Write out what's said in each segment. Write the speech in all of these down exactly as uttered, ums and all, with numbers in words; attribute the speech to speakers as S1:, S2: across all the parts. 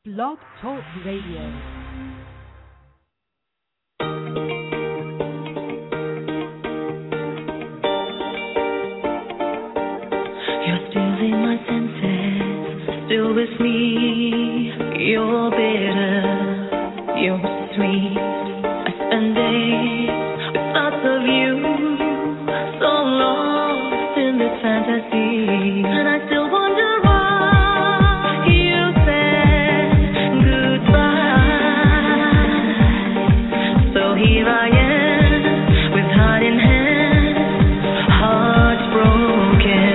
S1: Blog Talk Radio.
S2: Still with me, you're bitter, you're sweet. I spend days with thoughts of you, so lost in this fantasy, and I still wonder why you said goodbye. So here I am, with heart in hand, hearts broken.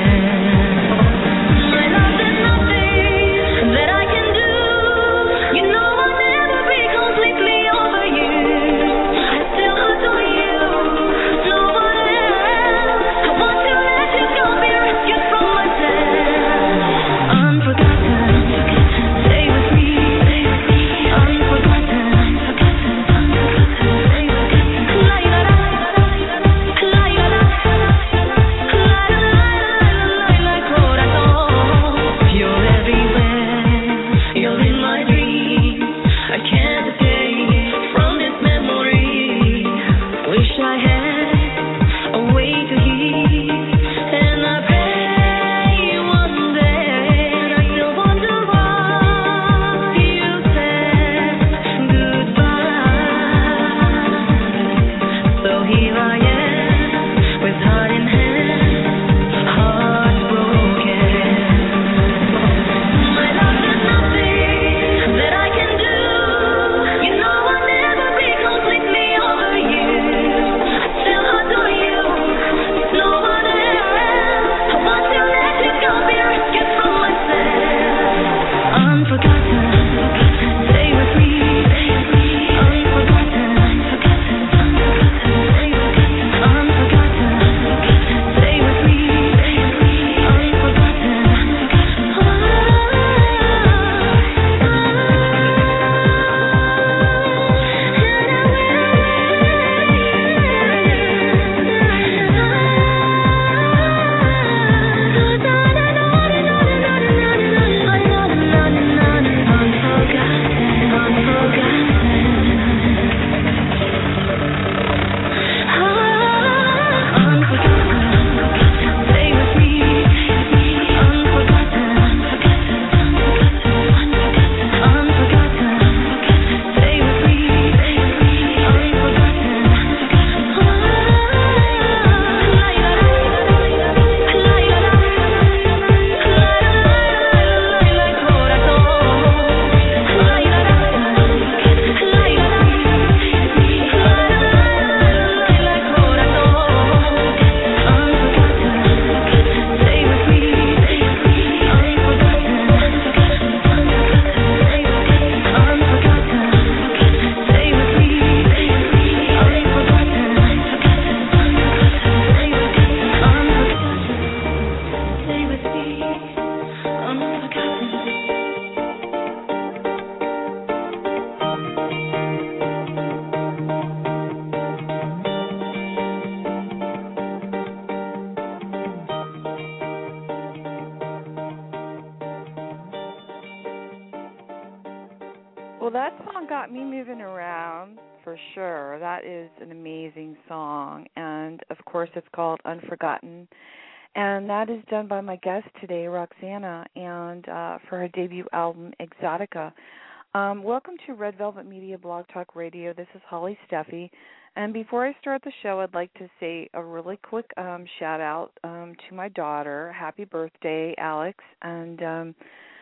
S3: Well, that song got me moving around for sure. That is an amazing song. And, of course, it's called Unforgotten. And that is done by my guest today, Roxana, and uh, for her debut album, Exotica. Um, welcome to Red Velvet Media Blog Talk Radio. This is Holly Steffi. And before I start the show, I'd like to say a really quick um, shout-out um, to my daughter. Happy birthday, Alex. And um,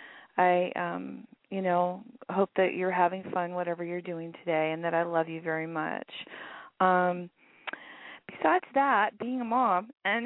S3: I... Um, you know, hope that you're having fun, whatever you're doing today, and that I love you very much. Um, besides that, being a mom and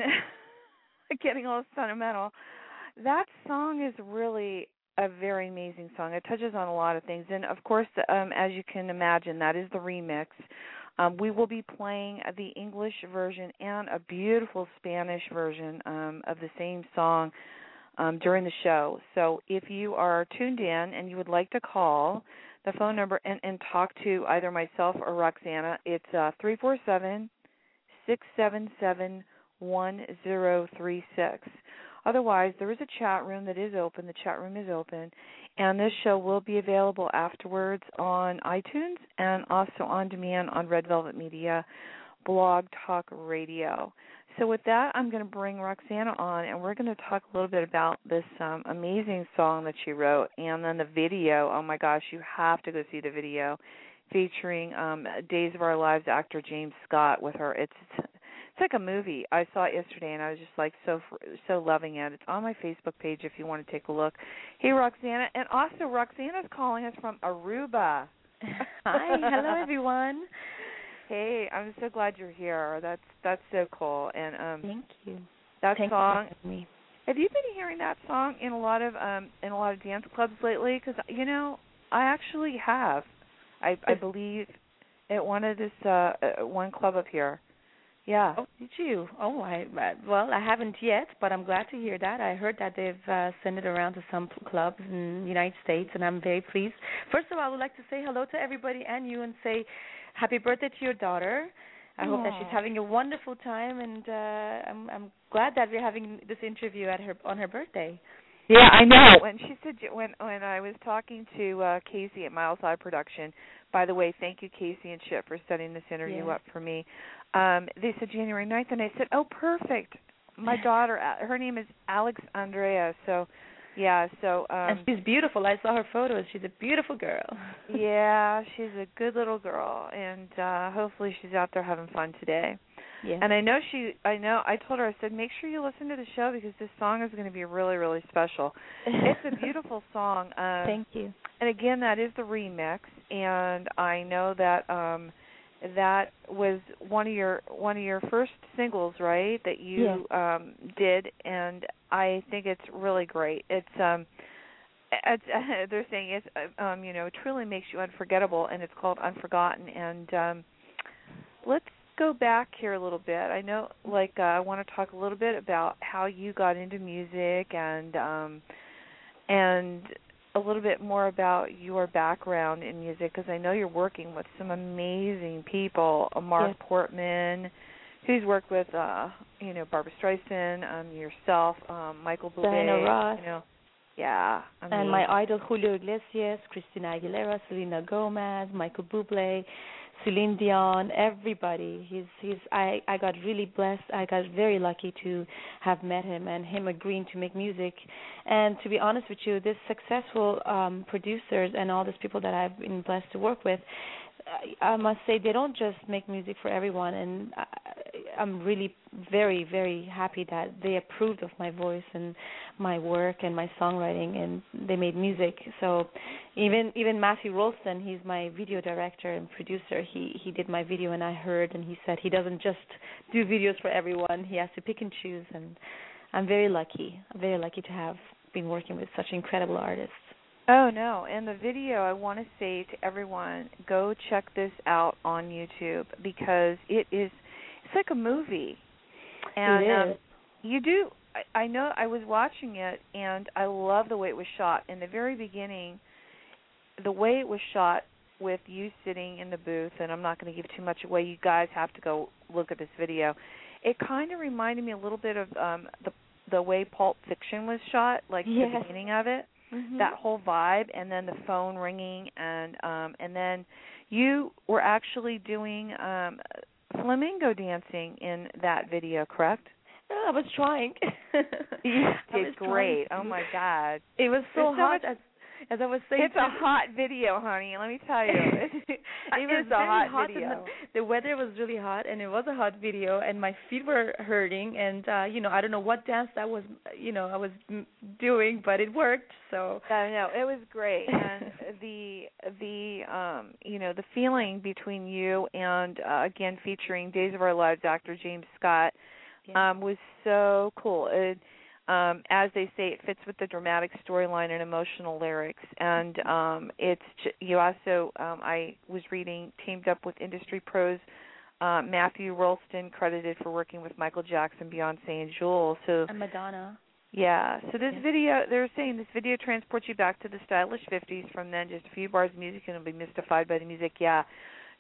S3: getting all sentimental, that song is really a very amazing song. It touches on a lot of things. And, of course, um, as you can imagine, that is the remix. Um, we will be playing the English version and a beautiful Spanish version um, of the same song Um, during the show. So if you are tuned in and you would like to call the phone number and, and talk to either myself or Roxana, it's uh, three four seven, six seven seven, one zero three six. Otherwise, there is a chat room that is open. The chat room is open. And this show will be available afterwards on iTunes and also on demand on Red Velvet Media Blog Talk Radio. So with that, I'm going to bring Roxana on, and we're going to talk a little bit about this um, amazing song that she wrote, and then the video. Oh, my gosh, you have to go see the video featuring um, Days of Our Lives actor James Scott with her. It's it's like a movie. I saw it yesterday, and I was just like so so loving it. It's on my Facebook page if you want to take a look. Hey, Roxana, and also Roxana's calling us from Aruba.
S4: Hi, hello everyone.
S3: Hey, I'm so glad you're here. That's that's so cool. And um,
S4: thank you.
S3: That
S4: Thank
S3: song.
S4: You for me.
S3: Have you been hearing that song in a lot of um in a lot of dance clubs lately? Because you know, I actually have. I I believe at one of this uh one club up here. Yeah.
S4: Oh, did you? Oh, I well, I haven't yet, but I'm glad to hear that. I heard that they've uh, sent it around to some clubs in the United States, and I'm very pleased. First of all, I would like to say hello to everybody and you, and say happy birthday to your daughter. I Aww. hope that she's having a wonderful time, and uh, I'm I'm glad that we're having this interview at her on her birthday.
S3: Yeah, I know. When she said when when I was talking to uh, Casey at Miles High Production, by the way, thank you Casey and Chip for setting this interview
S4: yeah.
S3: up for me. Um, they said January ninth, and I said, oh, perfect. My daughter, her name is Alex Andrea. So, yeah. So. Um,
S4: and she's beautiful. I saw her photos. She's a beautiful girl.
S3: Yeah, she's a good little girl, and uh, hopefully she's out there having fun today.
S4: Yeah.
S3: And I know she, I know, I told her, I said, make sure you listen to the show because this song is going to be really, really special. It's a beautiful song. Um,
S4: Thank you.
S3: And again, that is the remix, and I know that um, that was one of your one of your first singles, right? That you
S4: yeah.
S3: um, did, and I think it's really great. It's um, it's, uh, they're saying it's um, you know, truly makes you unforgettable, and it's called Unforgotten. And um, let's go back here a little bit. I know, like, uh, I want to talk a little bit about how you got into music, and um, and a little bit more about your background in music, because I know you're working with some amazing people. Mark
S4: yes.
S3: Portman, who's worked with, uh, you know, Barbra Streisand, um, yourself, um, Michael Bublé,
S4: Diana Ross.
S3: you know, yeah, amazing.
S4: And my idol Julio Iglesias, Christina Aguilera, Selena Gomez, Michael Bublé, Celine Dion, everybody. He's he's. I, I got really blessed. I got very lucky to have met him and him agreeing to make music. And to be honest with you, this successful um, producers and all these people that I've been blessed to work with, I, I must say they don't just make music for everyone. And I, I'm really very, very happy that they approved of my voice and my work and my songwriting, and they made music. So even even Matthew Rolston, he's my video director and producer, he, he did my video, and I heard, and he said he doesn't just do videos for everyone. He has to pick and choose, and I'm very lucky. I'm very lucky to have been working with such incredible artists.
S3: Oh, no, and the video, I want to say to everyone, go check this out on YouTube, because it is, it's like a movie. And
S4: it is.
S3: Um, you do, I, I know, I was watching it, and I love the way it was shot. In the very beginning, the way it was shot with you sitting in the booth, and I'm not going to give too much away, you guys have to go look at this video. It kind of reminded me a little bit of um, the the way Pulp Fiction was shot, like
S4: yes.
S3: the beginning of it.
S4: Mm-hmm.
S3: That whole vibe, and then the phone ringing, and um, and then you were actually doing um, flamingo dancing in that video, correct?
S4: Oh, I was trying.
S3: You did
S4: was
S3: great.
S4: trying.
S3: Oh my God!
S4: It was so
S3: There's so
S4: hot.
S3: much-
S4: as, as I was saying,
S3: it's a hot video, honey. Let me tell you,
S4: it was
S3: it's a
S4: very
S3: hot,
S4: hot
S3: video.
S4: and the, the weather was really hot, and it was a hot video, and my feet were hurting, and uh, you know, I don't know what dance that was, you know, I was doing, but it worked. So
S3: I know it was great, and the the um you know the feeling between you and uh, again featuring Days of Our Lives actor James Scott
S4: yeah.
S3: um was so cool. It, Um, as they say, it fits with the dramatic storyline and emotional lyrics. And um, it's you also, um, I was reading, teamed up with industry pros, uh, Matthew Rolston, credited for working with Michael Jackson, Beyonce, and Jewel. So
S4: and Madonna.
S3: Yeah. So this
S4: yeah.
S3: video, they're saying this video transports you back to the stylish fifties. From then, just a few bars of music, and it'll be mystified by the music. Yeah.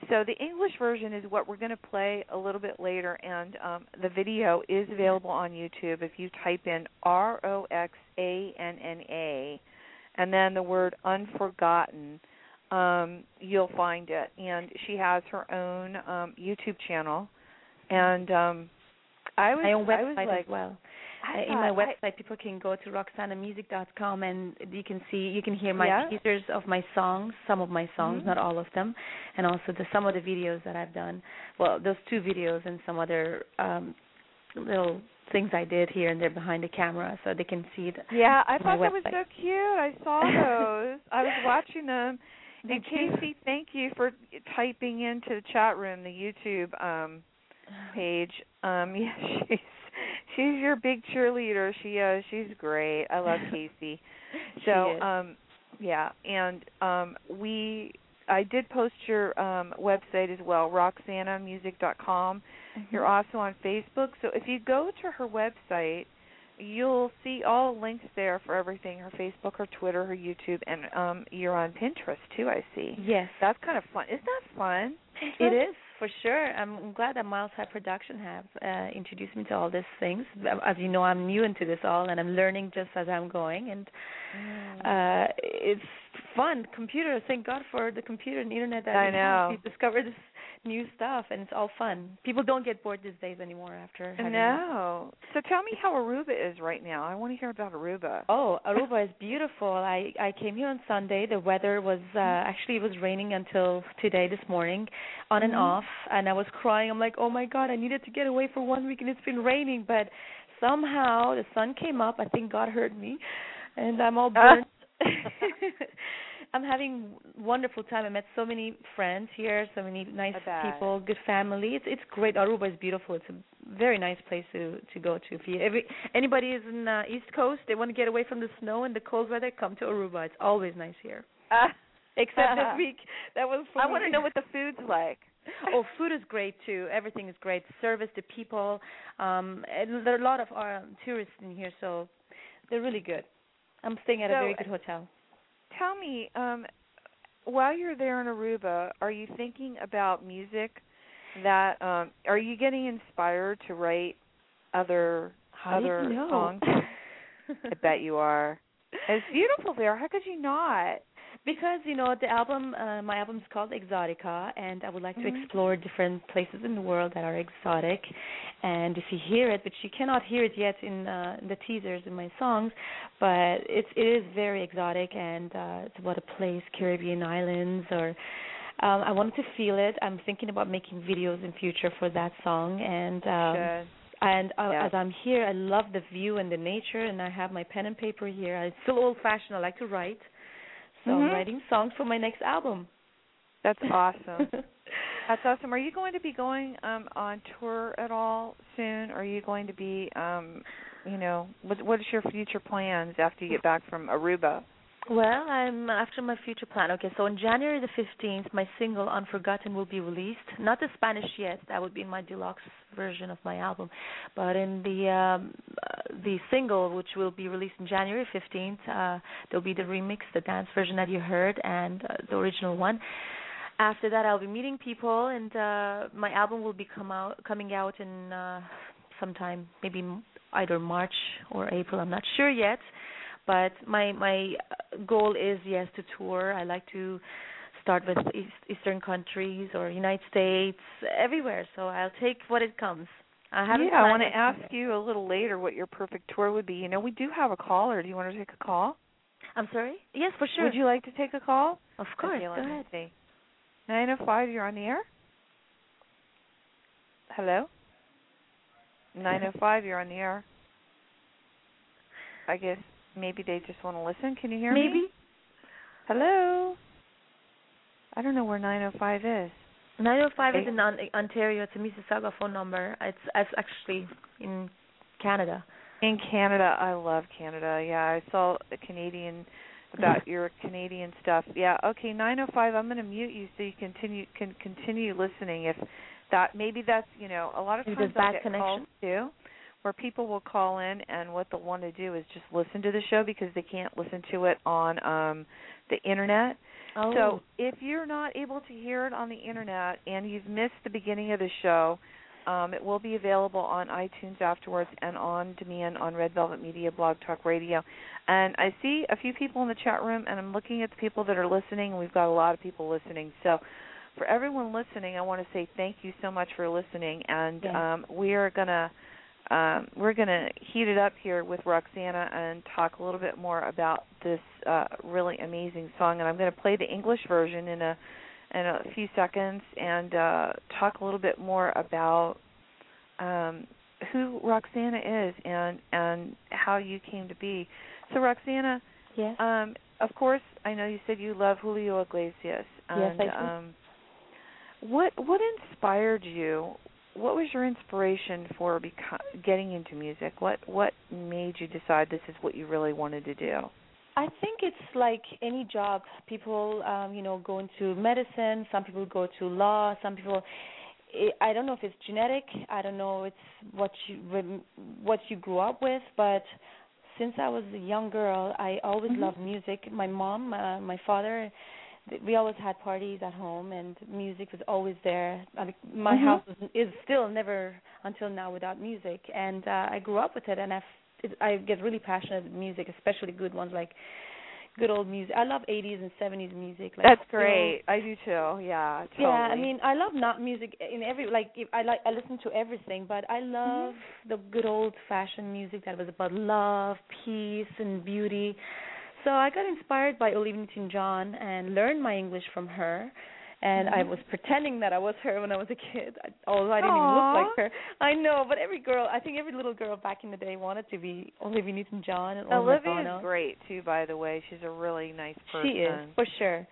S3: so the English version is what we're going to play a little bit later, and um, the video is available on YouTube. If you type in R O X A N N A and then the word Unforgotten, um, you'll find it. And she has her own um, YouTube channel, and um, I was,
S4: my own
S3: I was
S4: website
S3: like,
S4: as well.
S3: I
S4: Uh, in my
S3: thought
S4: website,
S3: I,
S4: people can go to roxana music dot com and you can see, you can hear my
S3: Yeah.
S4: teasers of my songs, some of my songs,
S3: Mhm.
S4: not all of them, and also the some of the videos that I've done. Well, those two videos and some other um, little things I did here and there behind the camera, so they can see it.
S3: Yeah, I
S4: my
S3: thought that was
S4: website.
S3: so cute. I saw those. I was watching them.
S4: Did
S3: And
S4: you?
S3: Casey, thank you for typing into the chat room the YouTube um, page. Um, yeah, she's she's your big cheerleader. She uh, she's great. I love Casey. So
S4: She is.
S3: um, yeah, and um, we I did post your um, website as well, roxana music dot com.
S4: Mhm.
S3: You're also on Facebook. So if you go to her website, you'll see all links there for everything, her Facebook, her Twitter, her YouTube, and um, you're on Pinterest too, I see.
S4: Yes.
S3: That's kind of fun. Isn't that fun?
S4: It is, for sure. I'm glad that Miles High Production have uh, introduced me to all these things. As you know, I'm new into this all, and I'm learning just as I'm going. And
S3: Mm.
S4: uh, it's fun. Computer, thank God for the computer and internet that
S3: I
S4: we have.
S3: know.
S4: We discover this new stuff, and it's all fun. People don't get bored these days anymore after having
S3: No. So tell me how Aruba is right now. I want to hear about Aruba.
S4: Oh, Aruba is beautiful. I, I came here on Sunday. The weather was uh, actually it was raining until today this morning, on and
S3: Mhm.
S4: off, and I was crying. I'm like, oh my God, I needed to get away for one week, and it's been raining. But somehow the sun came up. I think God heard me, and I'm all burnt. I'm having wonderful time. I met so many friends here, so many nice
S3: I bet.
S4: people, good family. It's it's great. Aruba is beautiful. It's a very nice place to to go to. If you every anybody is in uh, East Coast, they want to get away from the snow and the cold weather, come to Aruba. It's always nice here.
S3: Uh,
S4: Except this week, that was for
S3: I
S4: me.
S3: want to know what the food's like.
S4: Oh, food is great too. Everything is great. Service, the people, um, and there are a lot of uh, tourists in here, so they're really good. I'm staying at
S3: So,
S4: a very good hotel.
S3: Tell me, um, while you're there in Aruba, are you thinking about music that um, are you getting inspired to write other
S4: How
S3: other
S4: did you know?
S3: songs? I bet you are. It's beautiful there. How could you not?
S4: Because, you know, the album, uh, my album is called Exotica, and I would like
S3: Mhm.
S4: to explore different places in the world that are exotic. And if you hear it, but you cannot hear it yet in, uh, in the teasers in my songs, but it's, it is very exotic, and uh, it's about a place, Caribbean islands, or um, I wanted to feel it. I'm thinking about making videos in future for that song, and um,
S3: Should.
S4: and uh,
S3: Yeah.
S4: as I'm here, I love the view and the nature, and I have my pen and paper here. I'm still old-fashioned. I like to write. So
S3: Mhm.
S4: I'm writing songs for my next album.
S3: That's awesome. That's awesome. Are you going to be going um, on tour at all soon? Are you going to be, um, you know, what, what is your future plans after you get back from Aruba?
S4: Well, I'm after my future plan. Okay, so on January the fifteenth, my single Unforgotten will be released. Not the Spanish yet. That would be in my deluxe version of my album. But in the um, uh, the single, which will be released on January fifteenth, uh, there'll be the remix, the dance version that you heard, and uh, the original one. After that, I'll be meeting people, and uh, my album will be come out, coming out in uh, sometime, maybe either March or April. I'm not sure yet. But my my goal is, yes, to tour. I like to start with East, Eastern countries or United States, everywhere. So I'll take what it comes. I haven't.
S3: Yeah, I want
S4: planned
S3: to ask you a little later what your perfect tour would be. You know, we do have a caller. Do you want to take a call?
S4: I'm sorry? Yes, for sure.
S3: Would you like to take a call?
S4: Of course.
S3: Okay,
S4: Go
S3: let me
S4: ahead.
S3: see. nine oh five, you're on the air? Hello? nine oh five, you're on the air. I guess maybe they just want to listen. Can you hear
S4: Maybe.
S3: me? Hello? I don't know where nine oh five is.
S4: nine oh five
S3: Okay.
S4: is in on- Ontario. It's a Mississauga phone number. It's, it's actually in Canada.
S3: In Canada. I love Canada. Yeah, I saw a Canadian about your Canadian stuff. Yeah, okay, nine oh five, I'm going to mute you so you continue can continue listening. If that maybe that's, you know, a lot of
S4: Maybe
S3: times
S4: there's
S3: I
S4: bad
S3: get calls
S4: connection.
S3: too where people will call in and what they'll want to do is just listen to the show because they can't listen to it on um the internet.
S4: Oh.
S3: So if you're not able to hear it on the internet and you've missed the beginning of the show, um, it will be available on iTunes afterwards and on demand on Red Velvet Media Blog Talk Radio. And I see a few people in the chat room, and I'm looking at the people that are listening, and we've got a lot of people listening. So for everyone listening, I want to say thank you so much for listening, and
S4: yeah.
S3: um, we are gonna um, we're gonna heat it up here with Roxana and talk a little bit more about this uh, really amazing song. And I'm going to play the English version in a in a few seconds and uh, talk a little bit more about um, who Roxana is and and how you came to be. So Roxana,
S4: yes.
S3: um, of course, I know you said you love Julio Iglesias. And,
S4: yes, I do.
S3: Um, what what inspired you? What was your inspiration for beco- getting into music? What what made you decide this is what you really wanted to do?
S4: I think it's like any job. People, um, you know, go into medicine. Some people go to law. Some people. I don't know if it's genetic. I don't know it's what you what you grew up with. But since I was a young girl, I always
S3: mm-hmm.
S4: loved music. My mom, uh, my father, we always had parties at home, and music was always there. I mean, my
S3: mm-hmm.
S4: house is, is still never until now without music, and uh, I grew up with it. And I I get really passionate about music, especially good ones like good old music. I love eighties and seventies music. Like
S3: That's great. I do too. Yeah, totally.
S4: Yeah, I mean, I love not music in every like. If I like I listen to everything, but I love mm-hmm. the good old-fashioned music that was about love, peace, and beauty. So I got inspired by Olivia Newton-John and learned my English from her. And
S3: mm-hmm.
S4: I was pretending that I was her when I was a kid, although I didn't
S3: Aww.
S4: even look like her. I know, but every girl, I think every little girl back in the day wanted to be Olivia Newton-John and
S3: Olivia is great too, by the way. She's a really nice person.
S4: She is, for sure.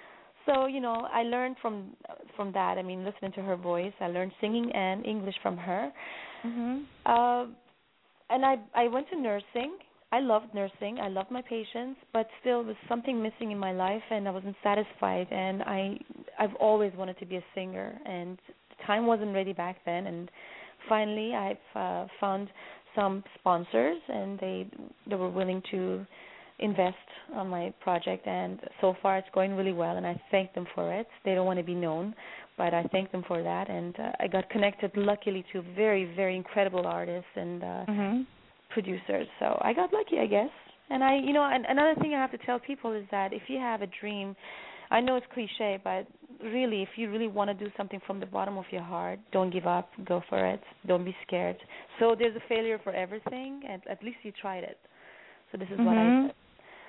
S4: So, you know, I learned from from that. I mean, listening to her voice, I learned singing and English from her.
S3: Mm-hmm.
S4: Uh, and I I went to nursing. I loved nursing. I loved my patients, but still there was something missing in my life, and I wasn't satisfied. And I, I've always wanted to be a singer, and the time wasn't ready back then. And finally, I've uh, found some sponsors, and they they were willing to invest on my project. And so far, it's going really well, and I thank them for it. They don't want to be known, but I thank them for that. And uh, I got connected, luckily, to very, very incredible artists and. Uh,
S3: mm-hmm.
S4: producers, so I got lucky, I guess. And I, you know, and another thing I have to tell people is that if you have a dream, I know it's cliche, but really, if you really want to do something from the bottom of your heart, don't give up, go for it, don't be scared. So there's a failure for everything, and at least you tried it. So this is
S3: mm-hmm.
S4: what I did.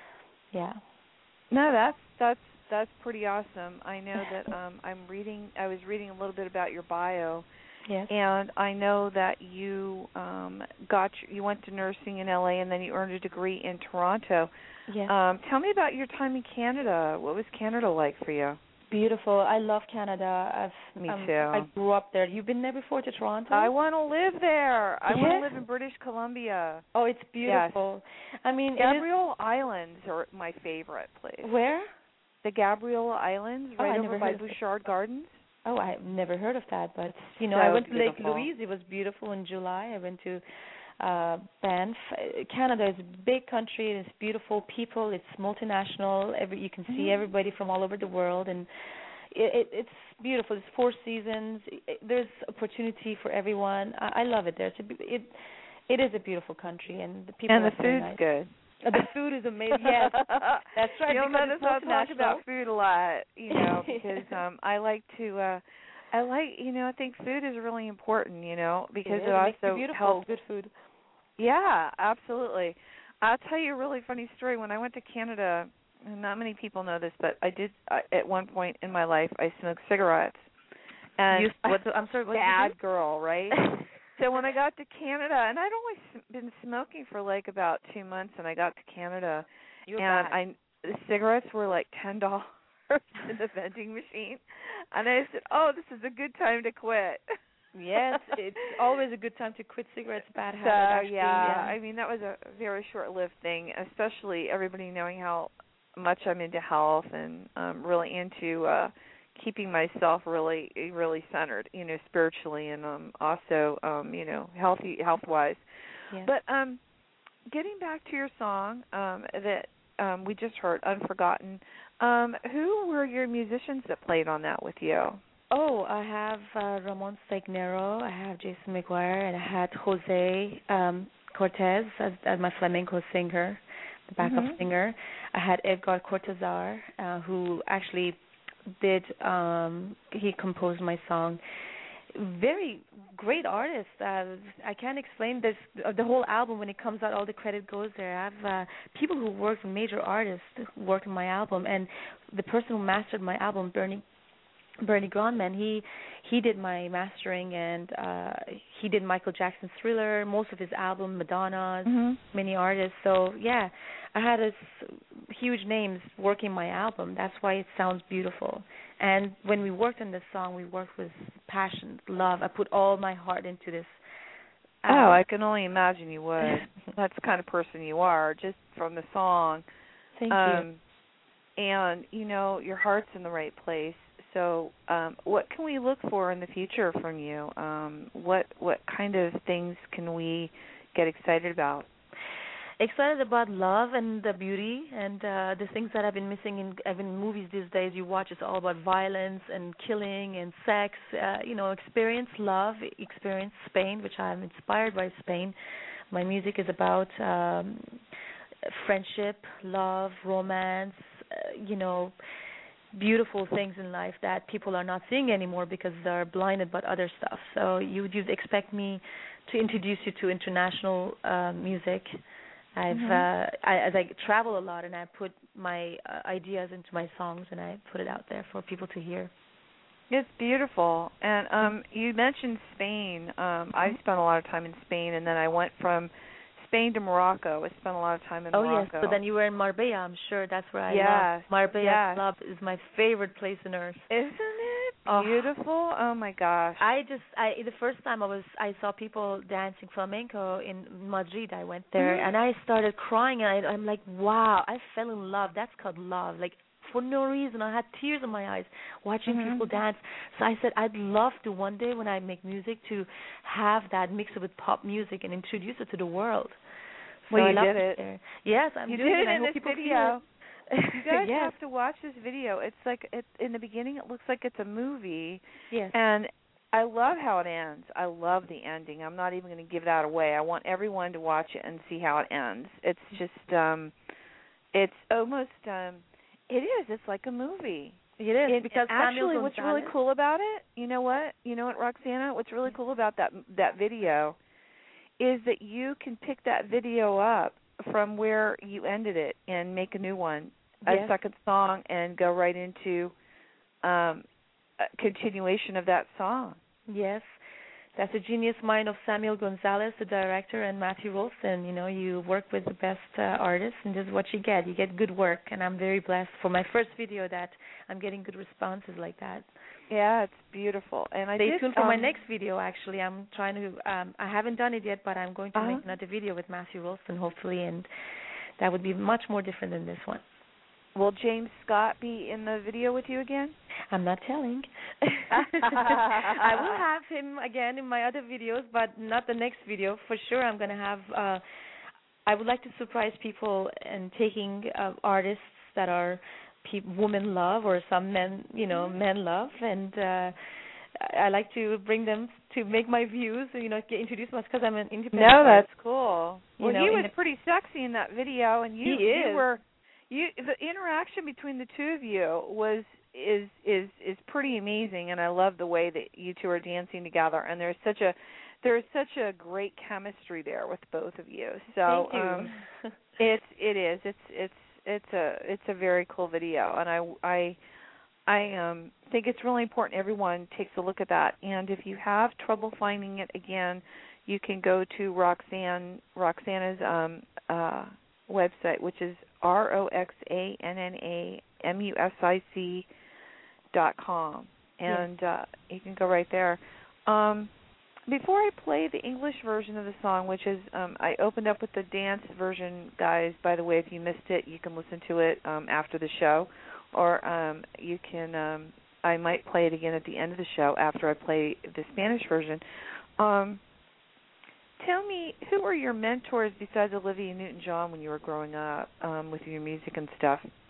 S4: Yeah.
S3: No, that's that's that's pretty awesome. I know that um, I'm reading. I was reading a little bit about your bio.
S4: Yes.
S3: And I know that you um, got you went to nursing in L A and then you earned a degree in Toronto.
S4: Yes.
S3: Um, tell me about your time in Canada. What was Canada like for you?
S4: Beautiful. I love Canada. I've,
S3: me
S4: um,
S3: too.
S4: I grew up there. You've been there before to Toronto?
S3: I want to live there. I
S4: yeah.
S3: want to live in British Columbia.
S4: Oh, it's beautiful.
S3: Yes.
S4: I mean,
S3: Gabrielle Islands are my favorite place.
S4: Where?
S3: The Gabrielle Islands,
S4: oh,
S3: right
S4: I
S3: over by Bouchard Gardens.
S4: Oh, I've never heard of that, but you know,
S3: so
S4: I went to
S3: beautiful.
S4: Lake Louise. It was beautiful in July. I went to uh Banff. Canada is a big country. It's beautiful people. It's multinational. Every you can see
S3: mm-hmm.
S4: everybody from all over the world, and it, it, it's beautiful. It's four seasons. It, there's opportunity for everyone. I, I love it there. It's a, it it is a beautiful country, and the people
S3: and the
S4: are very
S3: food's
S4: nice.
S3: good.
S4: The food is amazing. Yes, that's right.
S3: You'll notice I talk about
S4: food.
S3: food a lot, you know, because um I like to. uh I like, you know, I think food is really important, you know, because
S4: it,
S3: it,
S4: it
S3: also
S4: makes you beautiful.
S3: helps.
S4: Good food.
S3: Yeah, absolutely. I'll tell you a really funny story. When I went to Canada, and not many people know this, but I did uh, at one point in my life. I smoked cigarettes. And
S4: you, what, I'm sorry, what
S3: bad
S4: did you do?
S3: girl, right? So when I got to Canada, and I'd only been smoking for like about two months, and I got to Canada,
S4: you
S3: and
S4: bad.
S3: I the cigarettes were like ten dollars in the vending machine, and I said, "Oh, this is a good time to quit."
S4: Yes, it's always a good time to quit cigarettes. Bad habit.
S3: So
S4: actually,
S3: yeah,
S4: yeah,
S3: I mean that was a very short-lived thing, especially everybody knowing how much I'm into health and um, really into uh, keeping myself really, really centered, you know, spiritually and um, also, um, you know, healthy, health-wise.
S4: yeah.
S3: But um, getting back to your song um, that um, we just heard, Unforgotten, Um, who were your musicians that played on that with you?
S4: Oh, I have uh, Ramon Stagnero, I have Jason McGuire, and I had Jose um, Cortez as, as my flamenco singer, the backup
S3: mm-hmm.
S4: singer. I had Edgar Cortazar, uh, who actually did, um, he composed my song. Very great artist. Uh, I can't explain this. Uh, the whole album, when it comes out, all the credit goes there. I have uh, people who work, major artists, who worked on my album, and the person who mastered my album, Bernie Bernie Grondman, he he did my mastering, and uh, he did Michael Jackson's Thriller, most of his album, Madonna's,
S3: mm-hmm.
S4: many artists. So yeah, I had a huge names working my album. That's why it sounds beautiful. And when we worked on this song, we worked with passion, love. I put all my heart into this.
S3: Um, oh, I can only imagine you would. That's the kind of person you are, just from the song.
S4: Thank
S3: um,
S4: you.
S3: And, you know, your heart's in the right place. So um, what can we look for in the future from you? Um, what what kind of things can we get excited about?
S4: Excited about love and the beauty and uh, the things that I've been missing in, I've been in movies these days. You watch, it's all about violence and killing and sex. Uh, you know, experience love, experience Spain, which I'm inspired by Spain. My music is about um, friendship, love, romance, uh, you know, beautiful things in life that people are not seeing anymore because they're blinded by other stuff. So you would expect me to introduce you to international uh, music. I've
S3: mm-hmm.
S4: uh, I, as I travel a lot, and I put my uh, ideas into my songs, and I put it out there for people to hear.
S3: It's beautiful. And um, you mentioned Spain. Um, I spent a lot of time in Spain, and then I went from Spain to Morocco. I spent a lot of time in
S4: oh,
S3: Morocco.
S4: Oh yes, so then you were in Marbella. I'm sure that's where I
S3: yes.
S4: love. Marbella
S3: yes.
S4: Club is my favorite place on earth.
S3: Isn't it beautiful? Oh, oh my gosh!
S4: I just I the first time I was I saw people dancing flamenco in Madrid. I went there
S3: mm-hmm.
S4: and I started crying. And I, I'm like, wow! I fell in love. That's called love. Like for no reason, I had tears in my eyes watching
S3: mm-hmm.
S4: people dance. So I said, I'd love to one day when I make music to have that mix it with pop music and introduce it to the world. So
S3: well,
S4: I
S3: you
S4: love
S3: did it.
S4: There. Yes, I'm
S3: you
S4: doing
S3: did
S4: it.
S3: it
S4: I
S3: in
S4: hope
S3: this
S4: people
S3: video.
S4: Feel it.
S3: You guys
S4: yes.
S3: have to watch this video. It's like it, in the beginning, it looks like it's a movie.
S4: Yes.
S3: And I love how it ends. I love the ending. I'm not even going to give that away. I want everyone to watch it and see how it ends. It's just, um, it's almost, um, it is. It's like a movie.
S4: It is
S3: it,
S4: because
S3: actually,
S4: Samuel
S3: what's
S4: Gonzalez,
S3: really cool about it, you know what? You know what, Roxana? What's really cool about that that video is that you can pick that video up from where you ended it and make a new one,
S4: yes.
S3: a second song, and go right into um, a continuation of that song.
S4: Yes. That's the genius mind of Samuel Gonzalez, the director, and Matthew Rolston. You know, you work with the best uh, artists, and this is what you get. You get good work, and I'm very blessed for my first video that I'm getting good responses like that.
S3: Yeah, it's beautiful. And I
S4: Stay
S3: did,
S4: tuned for
S3: um,
S4: my next video, actually. I'm trying to, um, I haven't done it yet, but I'm going to
S3: uh-huh.
S4: make another video with Matthew Rolston, hopefully, and that would be much more different than this one.
S3: Will James Scott be in the video with you again?
S4: I'm not telling. I will have him again in my other videos, but not the next video. For sure, I'm going to have, uh, I would like to surprise people and taking uh, artists that are pe- women love or some men, you know, men love, and uh, I like to bring them to make my views, you know, get introduce myself because I'm an independent
S3: No,
S4: artist.
S3: that's cool.
S4: You
S3: Well,
S4: know,
S3: he was
S4: the,
S3: pretty sexy in that video, and you,
S4: he is.
S3: you were, you the interaction between the two of you was is is is pretty amazing, and I love the way that you two are dancing together. And there's such a there's such a great chemistry there with both of you. So
S4: Thank you.
S3: um, it's it is it's it's it's a it's a very cool video, and I I. I um, think it's really important everyone takes a look at that. And if you have trouble finding it again, you can go to Roxanne Roxana's um, uh, website, which is R O X A N N A M U S I C dot com, and
S4: yes.
S3: uh, you can go right there. Um, before I play the English version of the song, which is um, I opened up with the dance version, guys. By the way, if you missed it, you can listen to it um, after the show. Or um, you can, um, I might play it again at the end of the show after I play the Spanish version. Um, tell me, who were your mentors besides Olivia Newton-John when you were growing up um, with your music and stuff?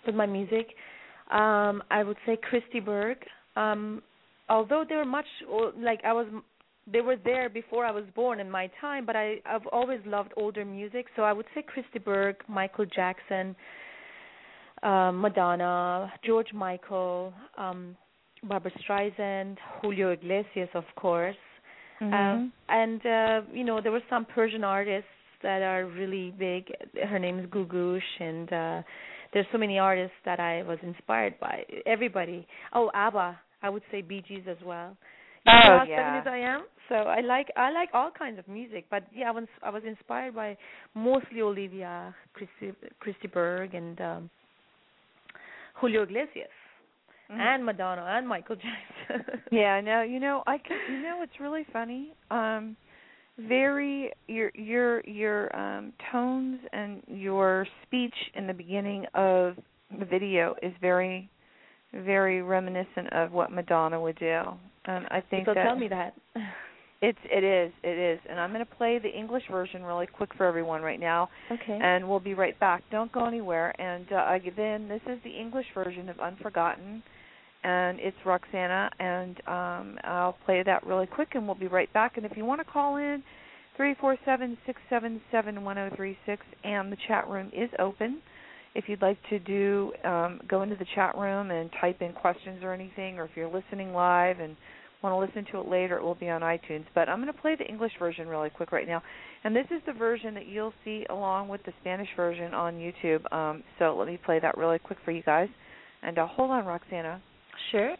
S4: with my music. Um, I would say Christy Berg. Um, although they were much like I was, they were there before I was born in my time. But I, I've always loved older music, so I would say Christy Berg, Michael Jackson, um, Madonna, George Michael, um, Barbra Streisand, Julio Iglesias, of course,
S3: Mm-hmm.
S4: uh, and uh, you know there were some Persian artists that are really big. Her name is Gugush, and uh, there's so many artists that I was inspired by. Everybody. Oh, ABBA. I would say Bee Gees as well. You know
S3: Oh,
S4: how
S3: yeah.
S4: seventies I am. So I like I like all kinds of music, but yeah, I was I was inspired by mostly Olivia, Christy, Christy Berg, and um, Julio Iglesias,
S3: Mm-hmm.
S4: and Madonna, and Michael Jackson.
S3: Yeah, no, you know, I can, you know, it's really funny. Um, very your your your um, tones and your speech in the beginning of the video is very, very reminiscent of what Madonna would do, and I think
S4: so
S3: that
S4: tell me that.
S3: it's it is it is, and I'm going to play the English version really quick for everyone right now,
S4: Okay.
S3: and we'll be right back. Don't go anywhere. And uh, I, then this is the English version of Unforgotten. And it's Roxana, and um, I'll play that really quick, and we'll be right back. And if you want to call in, three four seven, six seven seven, one zero three six, and the chat room is open. If you'd like to do, um, go into the chat room and type in questions or anything, or if you're listening live and want to listen to it later, it will be on iTunes. But I'm going to play the English version really quick right now. And this is the version that you'll see along with the Spanish version on YouTube. Um, so let me play that really quick for you guys. And uh, hold on, Roxana.
S4: Sure.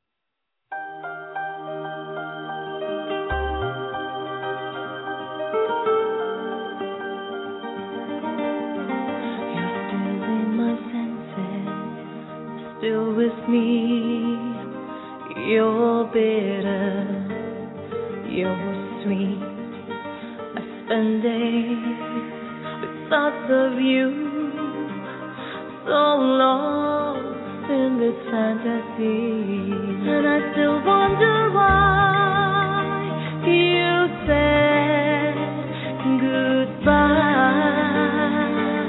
S2: Still with me, you're bitter, you're sweet. I spend days with thoughts of you, so lost in this fantasy, and I still wonder why you said goodbye.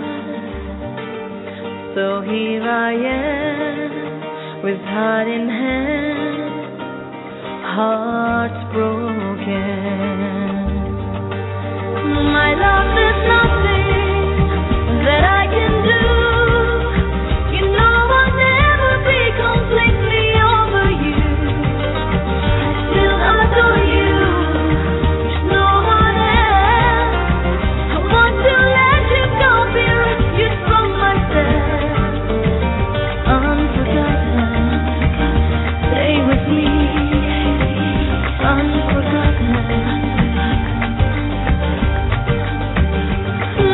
S2: So here I am, with heart in hand, hearts broken. My love, there's nothing that I can do. You know I'll never be completely over you. I still adore you. There's no one else. I want to let you go, be rescued from myself. Unforgotten, stay with me. Unforgotten.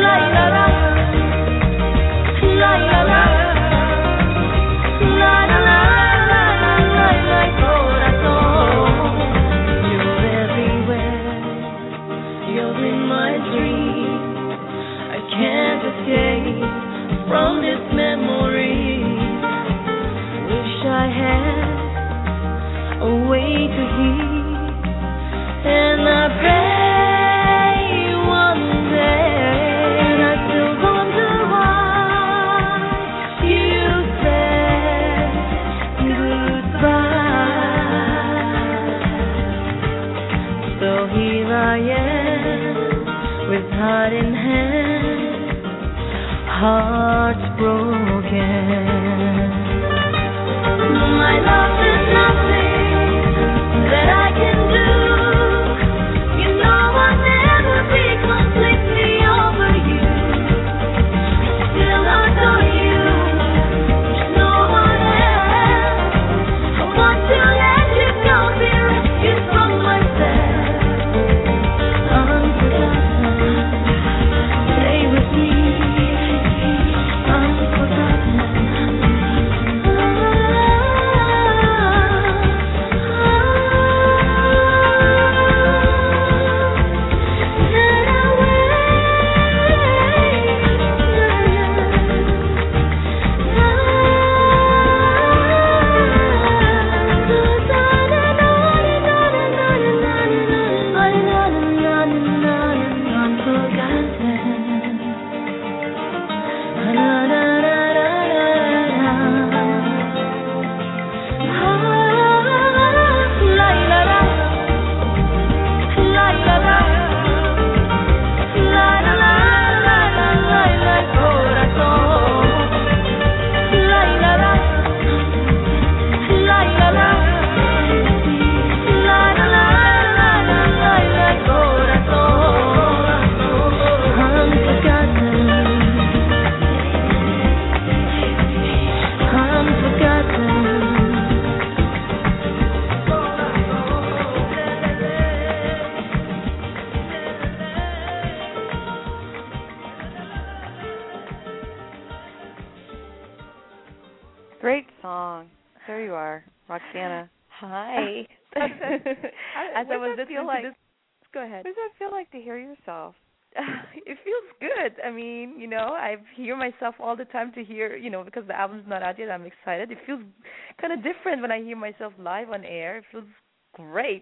S3: song. There you are, Roxana.
S4: Hi.
S3: How does that, how,
S4: As I was
S3: that
S4: listening
S3: feel like,
S4: to this, go ahead.
S3: What does that feel like to hear yourself?
S4: It feels good. I mean, you know, I hear myself all the time to hear, you know, because the album's not out yet. I'm excited. It feels kind of different when I hear myself live on air. It feels great.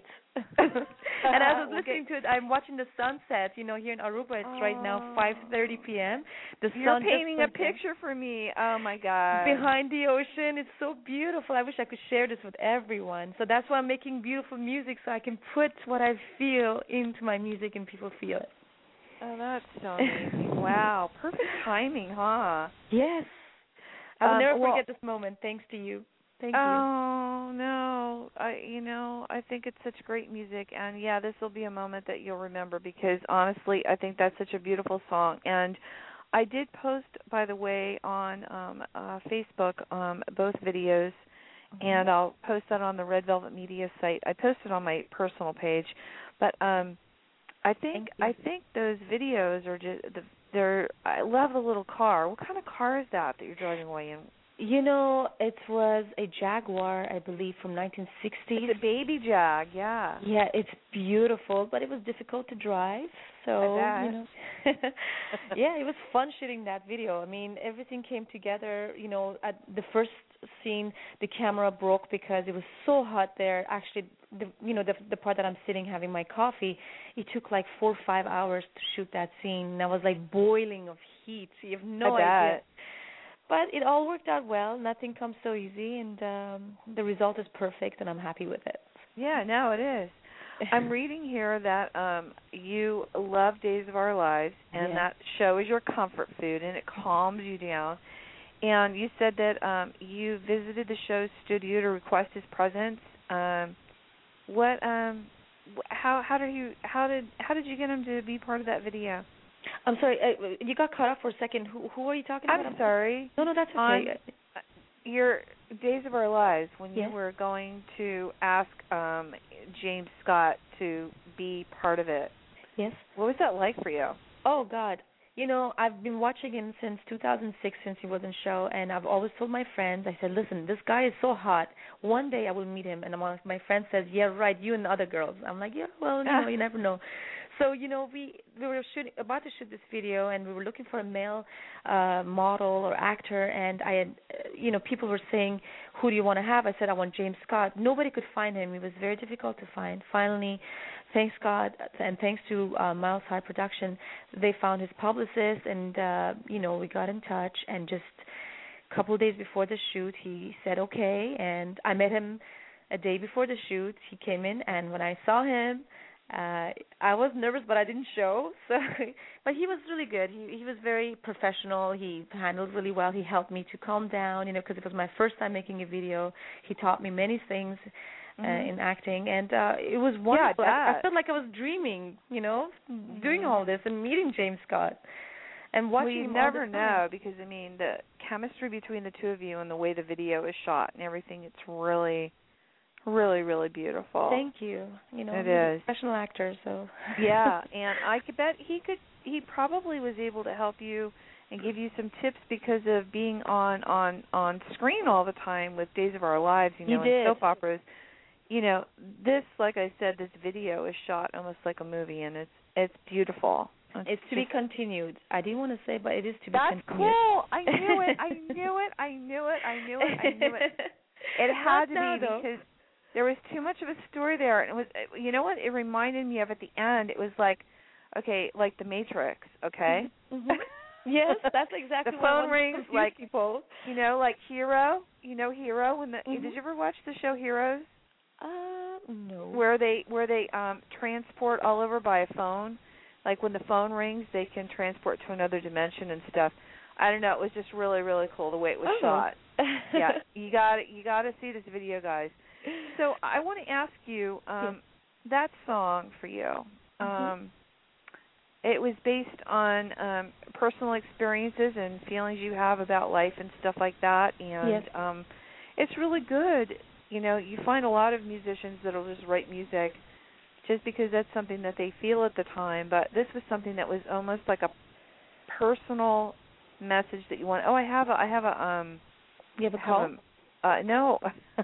S4: And as I was listening to it, I'm watching the sunset. You know, here in Aruba, it's oh. right now five thirty p.m. The
S3: You're
S4: sun
S3: painting
S4: just
S3: a picture down. For me. Oh my God!
S4: Behind the ocean, it's so beautiful. I wish I could share this with everyone. So that's why I'm making beautiful music, so I can put what I feel into my music and people feel it.
S3: Oh, that's so amazing! Wow, perfect timing, huh?
S4: Yes. I'll
S3: um,
S4: never
S3: well,
S4: forget this moment. Thanks to you. Thank
S3: oh,
S4: you.
S3: Oh no, I you know I think it's such great music, and yeah, this will be a moment that you'll remember because honestly, I think that's such a beautiful song. And I did post, by the way, on um, uh, Facebook um, both videos, mm-hmm. and I'll post that on the Red Velvet Media site. I posted on my personal page, but um, I think I think those videos are just the, they're. I love the little car. What kind of car is that that you're driving away in?
S4: You know, it was a Jaguar, I believe, from nineteen sixty.
S3: It's a baby Jag, yeah.
S4: Yeah, it's beautiful, but it was difficult to drive. So, you know, yeah, it was fun shooting that video. I mean, everything came together. You know, at the first scene, the camera broke because it was so hot there. Actually, the you know, the the part that I'm sitting having my coffee, it took like four or five hours to shoot that scene. And I was like boiling of heat. So you have no idea. But it all worked out well. Nothing comes so easy, and um, the result is perfect, and I'm happy with it.
S3: Yeah, no, it is. I'm reading here that um, you love Days of Our Lives, and
S4: yes.
S3: that show is your comfort food, and it calms you down. And you said that um, you visited the show's studio to request his presence. Um, what? Um, how? How did you? How did? How did you get him to be part of that video?
S4: I'm sorry, uh, you got cut off for a second. Who who are you talking
S3: I'm
S4: about?
S3: I'm sorry.
S4: No, no, that's okay.
S3: On your Days of Our Lives, when
S4: yes.
S3: you were going to ask um, James Scott to be part of it.
S4: Yes.
S3: What was that like for you?
S4: Oh, God. You know, I've been watching him since two thousand six, since he was in the show, and I've always told my friends, I said, listen, this guy is so hot. One day I will meet him. And one of my friends says, yeah, right, you and the other girls. I'm like, yeah, well, you know, you never know. So, you know, we we were shooting, about to shoot this video, and we were looking for a male uh, model or actor, and I had, uh, you know, people were saying, who do you want to have? I said, I want James Scott. Nobody could find him. It was very difficult to find. Finally, thanks God, and thanks to uh, Miles High Production, they found his publicist, and, uh, you know, we got in touch, and just a couple of days before the shoot, he said okay, and I met him a day before the shoot. He came in, and when I saw him, Uh, I was nervous, but I didn't show. So, but he was really good. He he was very professional. He handled really well. He helped me to calm down, you know, because it was my first time making a video. He taught me many things uh, mm-hmm. in acting, and uh, it was wonderful.
S3: Yeah, I,
S4: I, I felt like I was dreaming, you know, mm-hmm. doing all this and meeting James Scott and watching
S3: well, you
S4: him
S3: never
S4: all the
S3: know
S4: time.
S3: because I mean the chemistry between the two of you and the way the video is shot and everything. It's really. Really, really beautiful.
S4: Thank you. You know,
S3: it
S4: he's
S3: is.
S4: a professional actor, so.
S3: Yeah, and I could bet he could. He probably was able to help you and give you some tips because of being on on on screen all the time with Days of Our Lives. You know,
S4: he did.
S3: in soap operas. You know, this, like I said, this video is shot almost like a movie, and it's it's beautiful.
S4: It's, it's to be continued. I didn't want to say, but it is to be
S3: that's
S4: continued.
S3: That's cool. I knew it. I knew it. I knew it. I knew it. I knew it. It had to
S4: now,
S3: be
S4: though.
S3: because. There was too much of a story there, and it was, you know what? It reminded me of at the end. It was like, okay, like the Matrix, okay?
S4: Mm-hmm. Yes, that's exactly
S3: the
S4: what
S3: phone
S4: I
S3: rings
S4: to
S3: like
S4: people.
S3: You know, like Hero. You know Hero. When the
S4: mm-hmm.
S3: did you ever watch the show Heroes?
S4: Uh, no.
S3: Where they where they um transport all over by a phone, like when the phone rings, they can transport to another dimension and stuff. I don't know. It was just really really cool the way it was
S4: oh.
S3: shot. Yeah, you got you got to see this video, guys. So I want to ask you, um, that song for you, um, mm-hmm. it was based on um, personal experiences and feelings you have about life and stuff like that, and
S4: yes.
S3: um, it's really good. You know, you find a lot of musicians that will just write music just because that's something that they feel at the time, but this was something that was almost like a personal message that you want. Oh, I have a, I have a, um,
S4: you have a call?
S3: Have a, Uh, no, uh,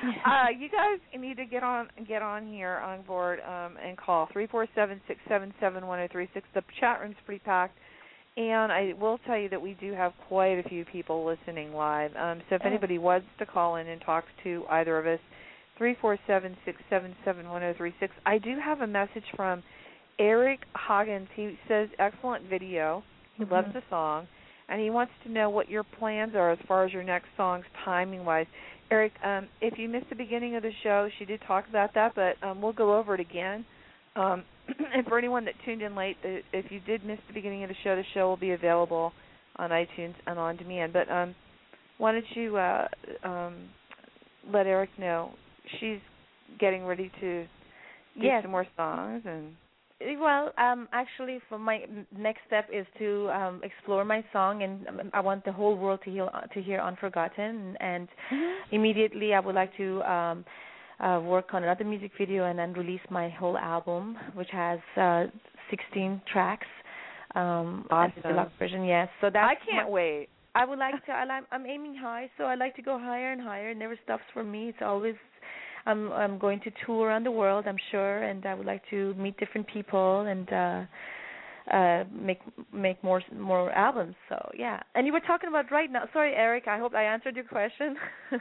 S3: you guys need to get on get on here on board um, and call three four seven six seven seven one zero three six. The chat room's pretty packed, and I will tell you that we do have quite a few people listening live. Um, so if anybody wants to call in and talk to either of us, three four seven six seven seven one zero three six. I do have a message from Eric Hoggins. He says excellent video. He mm-hmm. loves the song. And he wants to know what your plans are as far as your next songs, timing-wise. Eric, um, if you missed the beginning of the show, she did talk about that, but um, we'll go over it again. Um, and for anyone that tuned in late, if you did miss the beginning of the show, the show will be available on iTunes and on demand. But um, why don't you uh, um, let Eric know she's getting ready to do
S4: yes.
S3: some more songs and...
S4: Well, um, actually, for my next step is to um, explore my song, and um, I want the whole world to hear to hear Unforgotten. And mm-hmm. immediately, I would like to um, uh, work on another music video and then release my whole album, which has uh, sixteen tracks. Um,
S3: awesome.
S4: The deluxe version, yes. So that's
S3: I can't
S4: my,
S3: wait.
S4: I would like to. I'm, I'm aiming high, so I like to go higher and higher. It never stops for me. It's always. I'm I'm going to tour around the world, I'm sure, and I would like to meet different people and uh, uh, make make more more albums. So yeah. And you were talking about right now. Sorry, Eric. I hope I answered your question.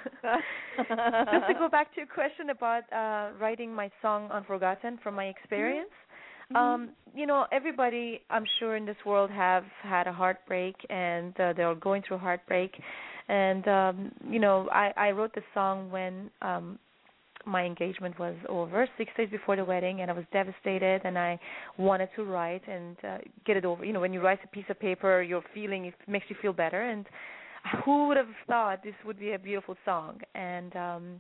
S4: Just to go back to your question about uh, writing my song Unforgotten from my experience. Mm-hmm. Um, you know, everybody, I'm sure, in this world have had a heartbreak, and uh, they're going through heartbreak. And um, you know, I I wrote the song when. Um, my engagement was over six days before the wedding, and I was devastated, and I wanted to write and uh, get it over. You know, when you write a piece of paper, your feeling, it makes you feel better, and who would have thought this would be a beautiful song? And um,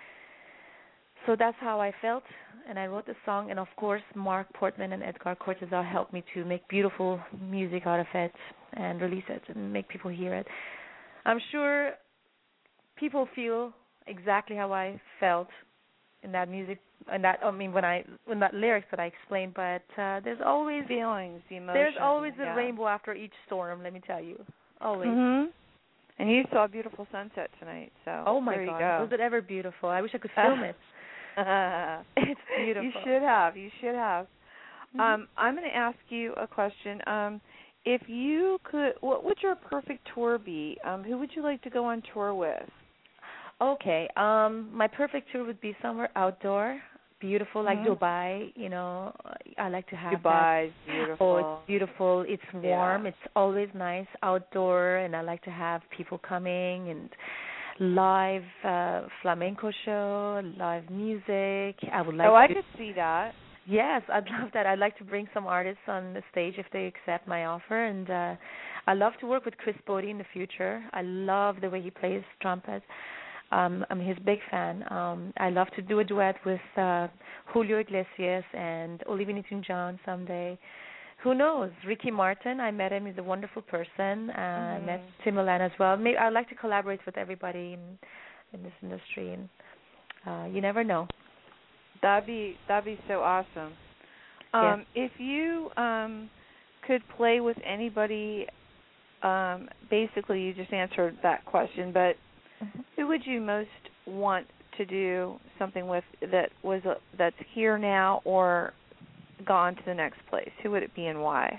S4: so that's how I felt, and I wrote the song, and of course, Mark Portman and Edgar Cortazar helped me to make beautiful music out of it and release it and make people hear it. I'm sure people feel exactly how I felt in that music, and that I mean when I when that lyrics that I explained, but uh, there's always
S3: feelings, emotions.
S4: There's always a
S3: yeah.
S4: rainbow after each storm. Let me tell you, always.
S3: Mm-hmm. And you saw a beautiful sunset tonight, so
S4: oh my
S3: there
S4: God,
S3: you go.
S4: was it ever beautiful? I wish I could film it. It's beautiful.
S3: You should have. You should have.
S4: Mm-hmm.
S3: Um, I'm going to ask you a question. Um, if you could, what would your perfect tour be? Um, who would you like to go on tour with?
S4: Okay, um, my perfect tour would be somewhere outdoor, beautiful, like
S3: mm-hmm.
S4: Dubai. You know, I like to have
S3: Dubai's
S4: that.
S3: beautiful.
S4: Oh, it's beautiful. It's warm.
S3: Yeah.
S4: It's always nice outdoor, and I like to have people coming and live uh, flamenco show, live music. I would like.
S3: Oh, I
S4: to,
S3: could see that.
S4: Yes, I'd love that. I'd like to bring some artists on the stage if they accept my offer, and uh, I love to work with Chris Bodie in the future. I love the way he plays trumpet. Um, I'm his big fan. Um, I love to do a duet with uh, Julio Iglesias and Olivia Newton-John someday. Who knows? Ricky Martin, I met him. He's a wonderful person. Uh,
S3: mm-hmm.
S4: I met Tim Milan as well. Maybe I'd like to collaborate with everybody in, in this industry, and uh, you never know.
S3: That'd be that'd be so awesome. Um, yes. If you um, could play with anybody, um, basically you just answered that question, but mm-hmm. who would you most want to do something with that was a, that's here now or gone to the next place? Who would it be and why?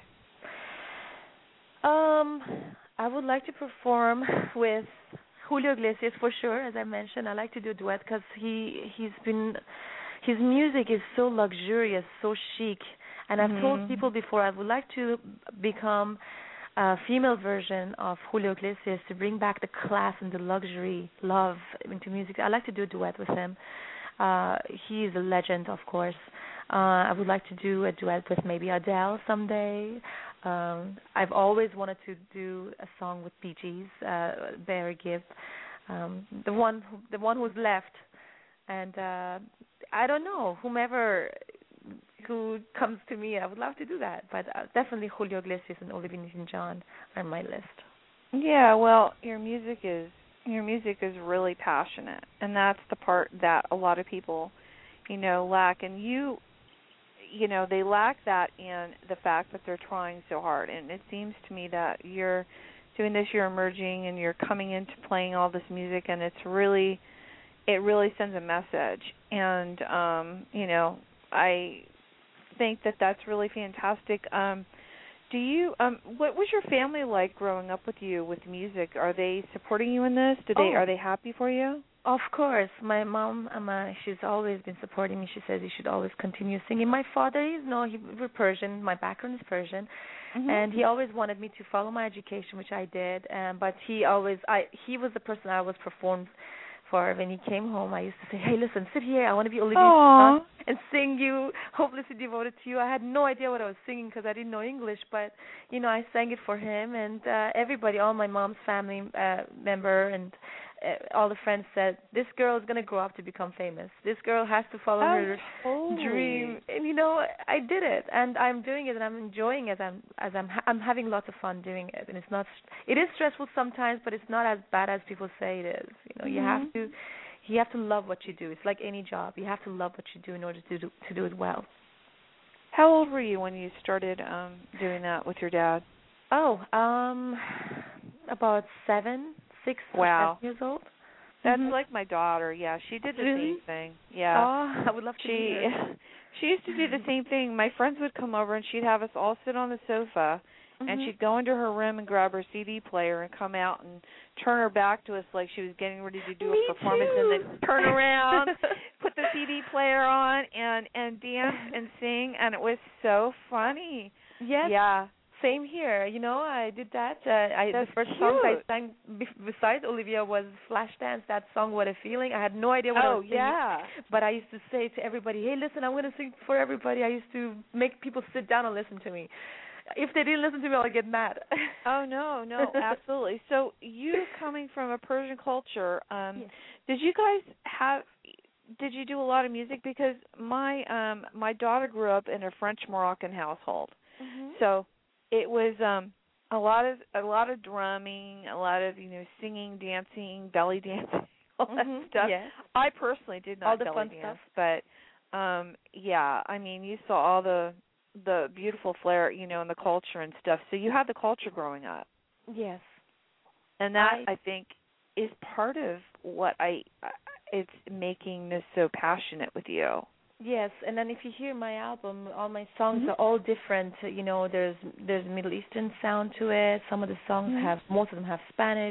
S4: Um, I would like to perform with Julio Iglesias for sure. As I mentioned, I like to do a duet because he he's been his music is so luxurious, so chic, and I've mm-hmm. told people before I would like to become a female version of Julio Iglesias to bring back the class and the luxury, love into music. I like to do a duet with him. Uh, he is a legend, of course. Uh, I would like to do a duet with maybe Adele someday. Um, I've always wanted to do a song with Bee Gees, uh, Barry Gibb, um, the one who, the one who's left, and uh, I don't know, whomever who comes to me, I would love to do that. But uh, definitely Julio Iglesias and Olivia Newton-John are on my list.
S3: Yeah, well, your music is your music is really passionate, and that's the part that a lot of people, you know, lack. And you, you know, they lack that in the fact that they're trying so hard. And it seems to me that you're doing this, you're emerging and you're coming into playing all this music, and it's really, it really sends a message. And um, you know, I think that that's really fantastic. Um, do you? Um, what was your family like growing up with you with music? Are they supporting you in this? Do they?
S4: Oh.
S3: Are they happy for you?
S4: Of course, my mom, um, uh, she's always been supporting me. She says you should always continue singing. My father is no, he, we're Persian. My background is Persian,
S3: Mm-hmm.
S4: and he always wanted me to follow my education, which I did. Um, but he always, I, he was the person I always performed for. When he came home, I used to say, "Hey, listen, sit here. I want to be Olivia's
S3: Aww.
S4: son and sing you, hopelessly devoted to you." I had no idea what I was singing because I didn't know English, but you know, I sang it for him, and uh, everybody, all my mom's family uh, member and. Uh, all the friends said, "This girl is going to grow up to become famous. This girl has to follow
S3: Oh,
S4: her
S3: totally.
S4: dream." And you know, I did it, and I'm doing it, and I'm enjoying it. I'm as I'm ha- I'm having lots of fun doing it, and it's not. It is stressful sometimes, but it's not as bad as people say it is. You know,
S3: Mm-hmm.
S4: you have to you have to love what you do. It's like any job. You have to love what you do in order to do to do it well.
S3: How old were you when you started um, doing that with your dad?
S4: Oh, um, about seven. Six
S3: Wow.
S4: or seven years old.
S3: That's
S4: Mm-hmm.
S3: like my daughter. Yeah, she did the
S4: Really?
S3: same thing. Yeah.
S4: Oh, I would love to
S3: She
S4: meet her.
S3: she used to do the same thing. My friends would come over and she'd have us all sit on the sofa,
S4: Mm-hmm.
S3: and she'd go into her room and grab her C D player and come out and turn her back to us like she was getting ready to do
S4: Me
S3: a performance,
S4: too.
S3: and then turn around, put the C D player on, and and dance and sing, and it was so funny.
S4: Yes.
S3: Yeah.
S4: Same here. You know, I did that. Uh, I
S3: That's
S4: the first
S3: cute.
S4: song I sang be- besides Olivia was Flashdance. That song, What a Feeling. I had no idea what I
S3: Oh
S4: was singing.
S3: yeah.
S4: But I used to say to everybody, "Hey, listen, I'm going to sing for everybody." I used to make people sit down and listen to me. If they didn't listen to me, I'd get mad.
S3: Oh no, no, absolutely. So you coming from a Persian culture, um,
S4: Yes.
S3: did you guys have? Did you do a lot of music? Because my um my daughter grew up in a French Moroccan household,
S4: Mm-hmm.
S3: so it was um a lot of a lot of drumming, a lot of you know singing, dancing, belly dancing, all that
S4: Mm-hmm.
S3: stuff.
S4: Yes.
S3: I personally did not
S4: All the
S3: belly
S4: fun
S3: dance,
S4: stuff.
S3: but um yeah, I mean you saw all the the beautiful flair, you know, and the culture and stuff. So you had the culture growing up.
S4: Yes.
S3: And that
S4: I
S3: I think is part of what I it's making this so passionate with you.
S4: Yes, and then if you hear my album, all my songs
S3: Mhm.
S4: are all different. You know, there's there's a Middle Eastern sound to it. Some of the songs
S3: Mhm.
S4: have, most of them have Spanish.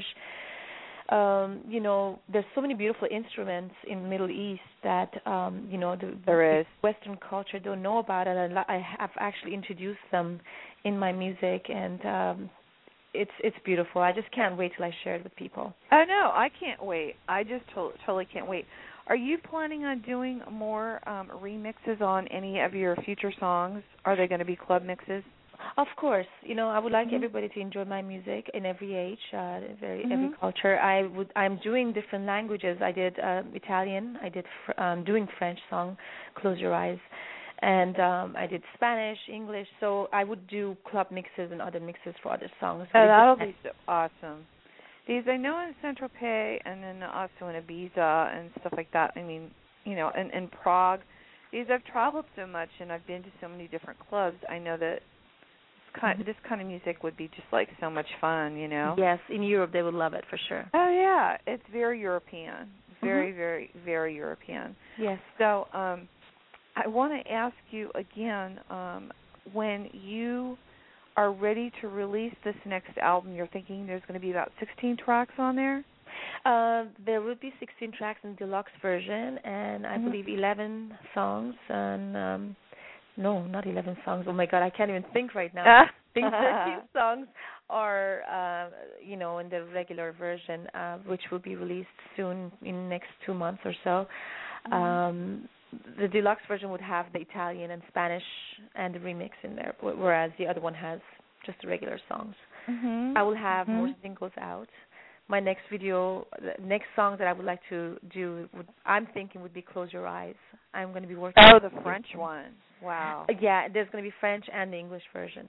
S4: Um, you know, there's so many beautiful instruments in the Middle East that um, you know the,
S3: There is.
S4: the Western culture don't know about, and I, li- I have actually introduced them in my music, and um, it's it's beautiful. I just can't wait till I share it with people.
S3: Oh no, I can't wait. I just to- totally can't wait. Are you planning on doing more um, remixes on any of your future songs? Are they going to be club mixes?
S4: Of course, you know, I would like
S3: Mhm.
S4: everybody to enjoy my music in every age, uh, very every
S3: Mhm.
S4: culture. I would, I'm doing different languages. I did uh, Italian. I did fr- um, doing French song, Close Your Eyes, and um, I did Spanish, English. So I would do club mixes and other mixes for other songs.
S3: Oh,
S4: It
S3: that'll
S4: depends.
S3: be so awesome. Because I know in Saint Tropez and then also in Ibiza and stuff like that. I mean, you know, in, in Prague. Because I've traveled so much and I've been to so many different clubs. I know that this kind, this kind of music would be just like so much fun, you know.
S4: Yes, in Europe they would love it for sure.
S3: Oh yeah, it's very European, very,
S4: Mhm.
S3: very, very European.
S4: Yes.
S3: So, um, I want to ask you again, um, when you are ready to release this next album, you're thinking there's going to be about sixteen tracks on there?
S4: Uh, there will be sixteen tracks in deluxe version, and I
S3: Mhm.
S4: believe eleven songs. And um, no, not eleven songs. Oh my God, I can't even think right now. I think thirteen songs are, uh, you know, in the regular version, uh, which will be released soon in the next two months or so.
S3: Mhm.
S4: Um, the deluxe version would have the Italian and Spanish and the remix in there, wh- whereas the other one has just the regular songs.
S3: Mhm.
S4: I will have more
S3: Mhm.
S4: singles out. My next video, the next song that I would like to do, would, I'm thinking would be Close Your Eyes. I'm going to be working.
S3: Oh, the French one. Wow.
S4: Uh, yeah, there's going to be French and the English version.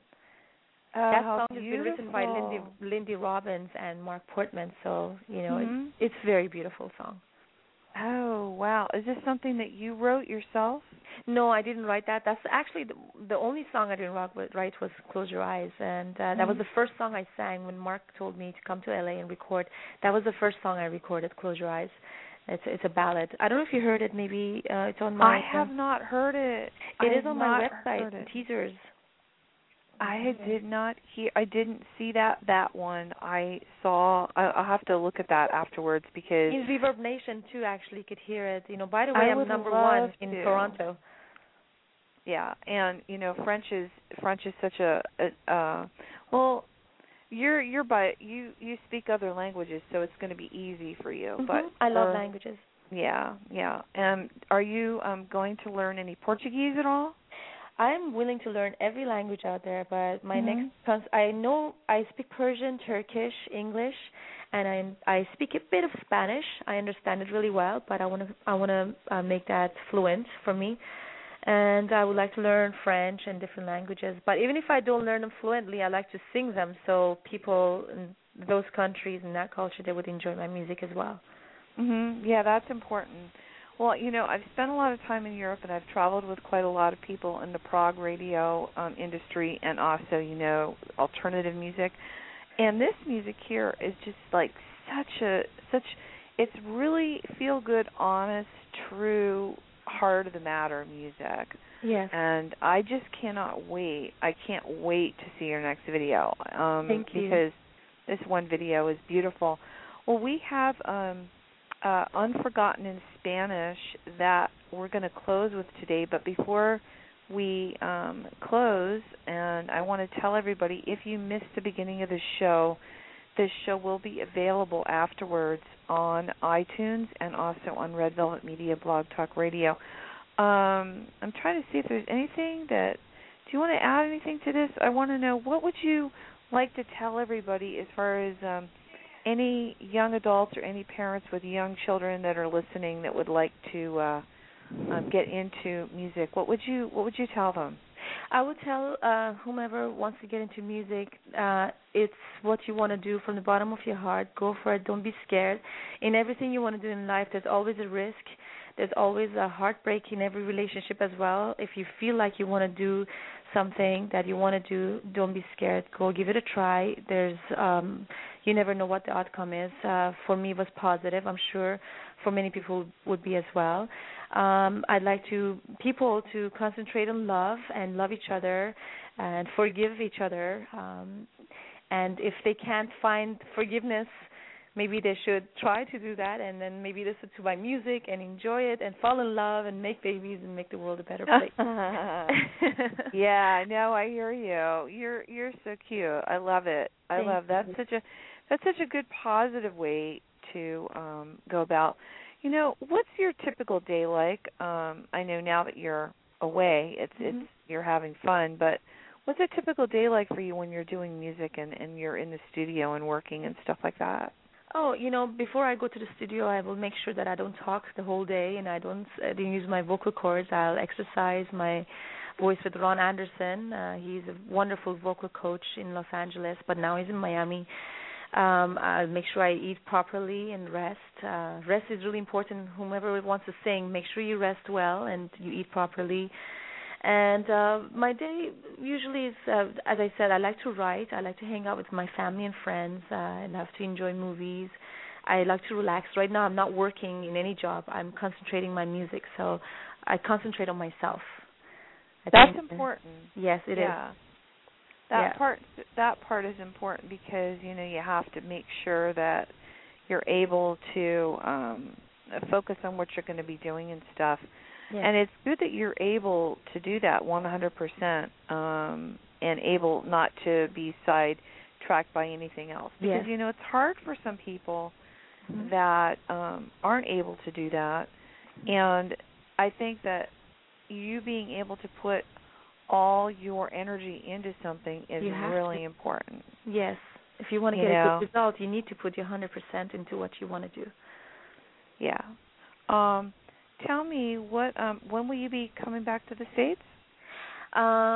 S3: Oh,
S4: That
S3: how
S4: song has been written by Lindy
S3: beautiful.
S4: Lindy Robbins and Mark Portman, so you know
S3: Mhm.
S4: it's, it's a very beautiful song.
S3: Oh wow. Is this something that you wrote yourself?
S4: No, I didn't write that. That's actually the, the only song I didn't write was Close Your Eyes, and uh, that mm-hmm. was the first song I sang when Mark told me to come to L A and record. That was the first song I recorded, Close Your Eyes. It's it's a ballad. I don't know if you heard it. Maybe uh, it's on my.
S3: I have um, not heard it.
S4: It
S3: I
S4: is on my website. Teasers.
S3: I did not hear. I didn't see that that one. I saw. I, I'll have to look at that afterwards because
S4: in Reverb Nation too. Actually, could hear it. You know. By the way, I I'm number one in
S3: to.
S4: Toronto.
S3: Yeah, and you know, French is French is such a, a uh, well. You're you're by you you speak other languages, so it's going to be easy for you.
S4: Mm-hmm.
S3: But
S4: I love
S3: uh,
S4: languages.
S3: Yeah, yeah. And are you um, going to learn any Portuguese at all?
S4: I'm willing to learn every language out there, but my
S3: mm-hmm.
S4: next cons- I know I speak Persian, Turkish, English, and I I speak a bit of Spanish. I understand it really well, but I want to I want to uh, make that fluent for me. And I would like to learn French and different languages. But even if I don't learn them fluently, I like to sing them so people in those countries and that culture, they would enjoy my music as well.
S3: Mhm. Yeah, that's important. Well, you know, I've spent a lot of time in Europe, and I've traveled with quite a lot of people in the prog radio um, industry, and also, you know, alternative music. And this music here is just like such a such. It's really feel good, honest, true, heart of the matter music.
S4: Yes.
S3: And I just cannot wait. I can't wait to see your next video. Um,
S4: Thank you.
S3: Because this one video is beautiful. Well, we have um, uh, Unforgotten in Spanish that we're going to close with today. But before we um, close, and I want to tell everybody, if you missed the beginning of the show, this show will be available afterwards on iTunes and also on Red Velvet Media Blog Talk Radio. Um, I'm trying to see if there's anything that, do you want to add anything to this? I want to know, what would you like to tell everybody as far as um, any young adults or any parents with young children that are listening that would like to uh, um, get into music? What would you What would you tell them?
S4: I would tell uh, whomever wants to get into music, uh, it's what you want to do from the bottom of your heart. Go for it. Don't be scared. In everything you want to do in life, there's always a risk. There's always a heartbreak in every relationship as well. If you feel like you want to do something that you want to do, don't be scared. Go give it a try. There's, um, you never know what the outcome is. Uh, for me, it was positive. I'm sure for many people would be as well. Um, I'd like to people to concentrate on love and love each other and forgive each other. Um, and if they can't find forgiveness, maybe they should try to do that, and then maybe listen to my music and enjoy it and fall in love and make babies and make the world a better place.
S3: Yeah, no, I hear you. You're you're so cute. I love it. I
S4: Thank
S3: love that's
S4: you.
S3: such a that's such a good positive way to um, go about. You know, what's your typical day like? Um, I know now that you're away, it's
S4: mm-hmm.
S3: it's you're having fun, but what's a typical day like for you when you're doing music and, and you're in the studio and working and stuff like that?
S4: Oh, you know, before I go to the studio, I will make sure that I don't talk the whole day and I don't, I don't use my vocal cords. I'll exercise my voice with Ron Anderson. Uh, he's a wonderful vocal coach in Los Angeles, but now he's in Miami. Um, I'll make sure I eat properly and rest. Uh, rest is really important. Whomever wants to sing, make sure you rest well and you eat properly. And uh, my day usually is, uh, as I said, I like to write. I like to hang out with my family and friends. Uh, I love to enjoy movies. I like to relax. Right now I'm not working in any job. I'm concentrating my music, so I concentrate on myself. I
S3: That's
S4: think,
S3: important.
S4: Uh, yes, it
S3: yeah.
S4: is.
S3: That
S4: yeah.
S3: part that part is important because, you know, you have to make sure that you're able to um, focus on what you're going to be doing and stuff.
S4: Yes.
S3: And it's good that you're able to do that one hundred percent um, and able not to be sidetracked by anything else. Because,
S4: yes.
S3: you know, it's hard for some people mm-hmm. that um, aren't able to do that. And I think that you being able to put all your energy into something is really
S4: to.
S3: important.
S4: Yes. If you want to
S3: you
S4: get
S3: know?
S4: a good result, you need to put your one hundred percent into what you want to do.
S3: Yeah. Um, tell me, what? Um, when will you be coming back to the States?
S4: Um,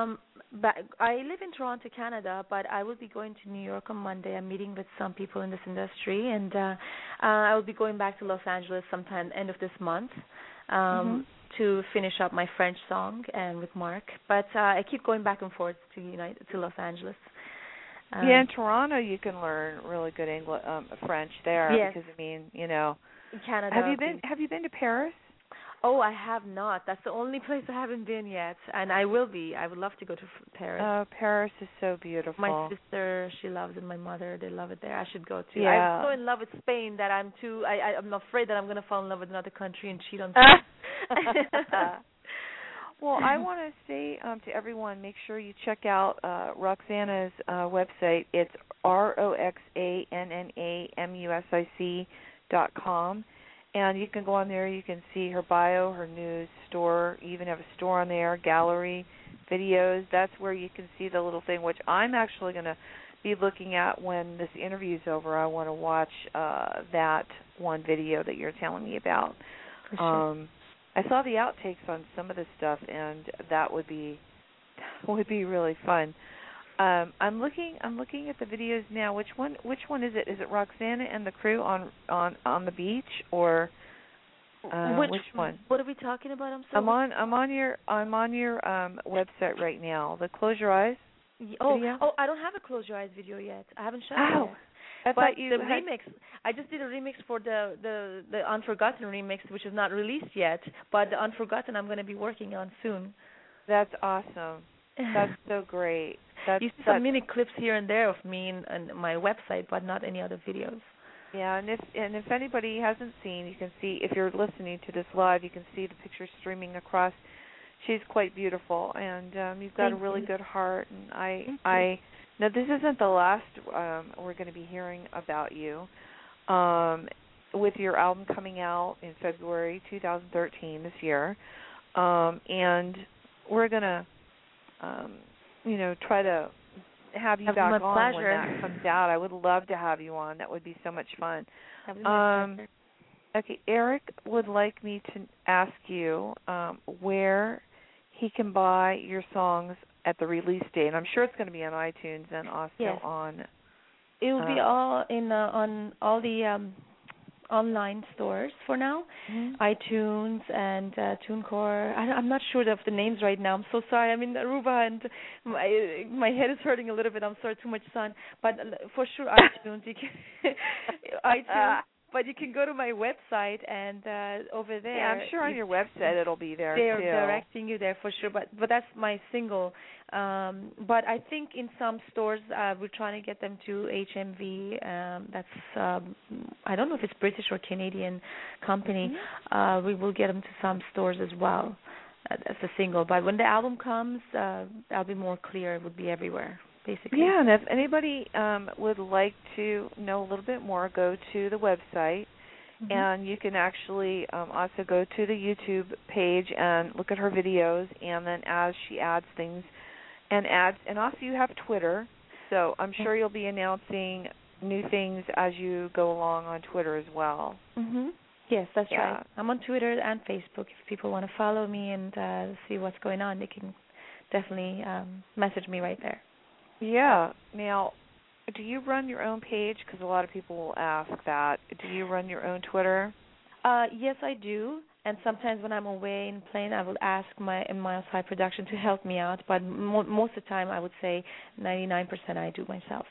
S4: But I live in Toronto, Canada, but I will be going to New York on Monday. I'm meeting with some people in this industry, and uh, uh, I will be going back to Los Angeles sometime end of this month um,
S3: mm-hmm.
S4: to finish up my French song and with Mark. But uh, I keep going back and forth to United to Los Angeles. Um,
S3: yeah, in Toronto you can learn really good English, um, French there
S4: yes.
S3: because I mean, you know,
S4: Canada.
S3: Have you been? Have you been to Paris?
S4: Oh, I have not. That's the only place I haven't been yet, and I will be. I would love to go to Paris.
S3: Oh, Paris is so beautiful.
S4: My sister, she loves it. My mother, they love it there. I should go too.
S3: Yeah.
S4: I'm so in love with Spain that I'm too. I, I I'm afraid that I'm going to fall in love with another country and cheat on Spain.
S3: Well, I want to say um, to everyone, make sure you check out uh, Roxanna's uh, website. It's R O X A N N A M U S I C dot com. And you can go on there. You can see her bio, her news, store, even have a store on there, gallery, videos. That's where you can see the little thing, which I'm actually going to be looking at when this interview is over. I want to watch uh, that one video that you're telling me about.
S4: For sure.
S3: Um, I saw the outtakes on some of this stuff, and that would be would be really fun. Um, I'm looking. I'm looking at the videos now. Which one? Which one is it? Is it Roxanna and the crew on on, on the beach, or uh,
S4: which,
S3: which one?
S4: What are we talking about? I'm sorry.
S3: I'm on. I'm on your. I'm on your um, website right now. The Close Your Eyes.
S4: Oh,
S3: video?
S4: oh, I don't have a Close Your Eyes video yet. I haven't shot
S3: Oh,
S4: it yet.
S3: I
S4: but
S3: thought you
S4: the
S3: had...
S4: remix, I just did a remix for the, the the Unforgotten remix, which is not released yet. But the Unforgotten, I'm going to be working on soon.
S3: That's awesome. That's so great. That's,
S4: you see
S3: that's...
S4: some mini clips here and there of me in, in my website, but not any other videos.
S3: Yeah, and if and if anybody hasn't seen, you can see, if you're listening to this live, you can see the picture streaming across. She's quite beautiful, and um, you've got
S4: Thank
S3: a really
S4: you.
S3: good heart. And I,
S4: Thank
S3: I,
S4: you.
S3: now this isn't the last um, we're going to be hearing about you. Um, with your album coming out in February twenty thirteen this year, um, and we're going to, um, you know, try to have you
S4: Have
S3: back
S4: my
S3: on
S4: pleasure.
S3: when that comes out. I would love to have you on. That would be so much fun.
S4: That would be my
S3: Um,
S4: pleasure.
S3: okay, Eric would like me to ask you um, where he can buy your songs at the release date. And I'm sure it's going to be on iTunes and also
S4: Yes.
S3: on.
S4: It will
S3: uh,
S4: be all in uh, on all the um, online stores for now,
S3: mm-hmm.
S4: iTunes and uh, TuneCore. I, I'm not sure of the names right now. I'm so sorry. I'm in Aruba and my my head is hurting a little bit. I'm sorry, too much sun. But for sure, iTunes. You can iTunes. But you can go to my website, and uh, over there.
S3: Yeah, I'm sure on your website it'll be there
S4: they're
S3: too.
S4: directing you there for sure. But but that's my single. Um, but I think in some stores uh, we're trying to get them to H M V. Um, that's um, I don't know if it's British or Canadian company.
S3: Mm-hmm.
S4: Uh, we will get them to some stores as well uh, as a single. But when the album comes, uh, I'll be more clear. It would be everywhere. Basically.
S3: Yeah, and if anybody um, would like to know a little bit more, go to the website, mm-hmm. and you can actually um, also go to the YouTube page and look at her videos, and then as she adds things, and adds, and also you have Twitter, so I'm sure you'll be announcing new things as you go along on Twitter as well.
S4: Mm-hmm. Yes, that's
S3: yeah.
S4: right. I'm on Twitter and Facebook. If people want to follow me and uh, see what's going on, they can definitely um, message me right there.
S3: Yeah. Now, do you run your own page? Because a lot of people will ask that. Do you run your own Twitter?
S4: Uh, yes, I do. And sometimes when I'm away in plane, I will ask my in Miles High Production to help me out. But mo- most of the time, I would say ninety-nine percent I do myself.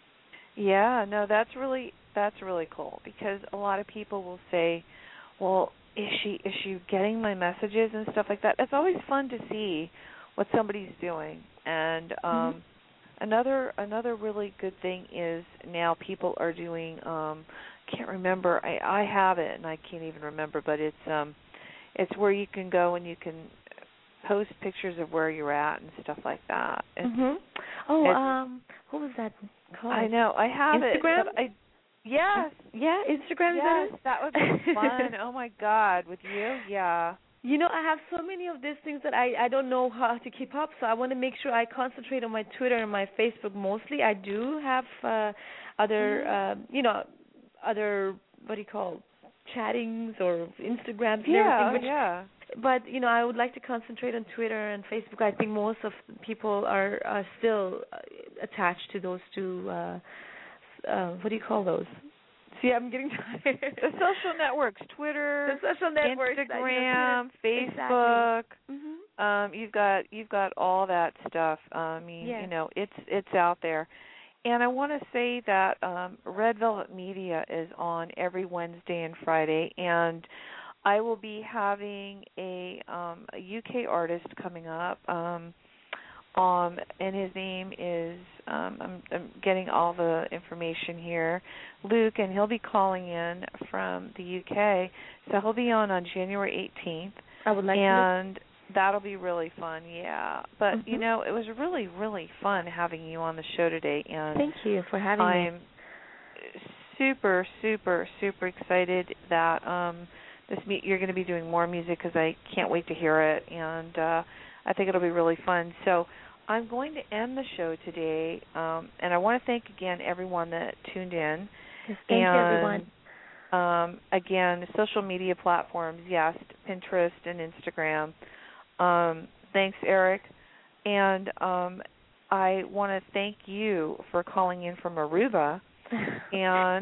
S3: Yeah. No, that's really that's really cool because a lot of people will say, "Well, is she is she getting my messages and stuff like that?" It's always fun to see what somebody's doing and. um
S4: Mm-hmm.
S3: Another another really good thing is now people are doing um can't remember I, I have it and I can't even remember but it's um it's where you can go and you can post pictures of where you're at and stuff like that. It's,
S4: mm-hmm. Oh,
S3: it's,
S4: um, what was that called?
S3: I know I have
S4: Instagram?
S3: it. But I yes,
S4: yeah, Instagram.
S3: Yes,
S4: is that,
S3: that would be fun. Oh my God, with you, yeah.
S4: You know, I have so many of these things that I, I don't know how to keep up, so I want to make sure I concentrate on my Twitter and my Facebook mostly. I do have uh, other, uh, you know, other, what do you call, chattings or Instagrams and
S3: Yeah,
S4: everything. Which,
S3: yeah.
S4: But you know, I would like to concentrate on Twitter and Facebook. I think most of people are, are still uh, attached to those two. Uh, uh, what do you call those? See, I'm getting tired.
S3: The social networks, Twitter,
S4: the social networks,
S3: Instagram,
S4: that, you know, Twitter.
S3: Facebook.
S4: Exactly. Mm-hmm.
S3: Um, you've got you've got all that stuff. I mean,
S4: Yeah.
S3: you know, it's it's out there. And I want to say that um, Red Velvet Media is on every Wednesday and Friday, and I will be having a, um, a U K artist coming up, um, um, and his name is, um, I'm, I'm getting all the information here, Luke, and he'll be calling in from the U K, so he'll be on on January eighteenth.
S4: I would like
S3: and
S4: to.
S3: That'll be really fun, yeah. But,
S4: Mm-hmm.
S3: you know, it was really, really fun having you on the show today. And
S4: thank you for having
S3: I'm
S4: me.
S3: I'm super, super, super excited that um, this meet you're going to be doing more music because I can't wait to hear it. And uh, I think it'll be really fun. So I'm going to end the show today. Um, and I want to thank, again, everyone that tuned in.
S4: Yes, thank you, everyone.
S3: Um, again, social media platforms, yes, Pinterest and Instagram. Um, thanks, Eric. And um, I want to thank you for calling in from Aruba. And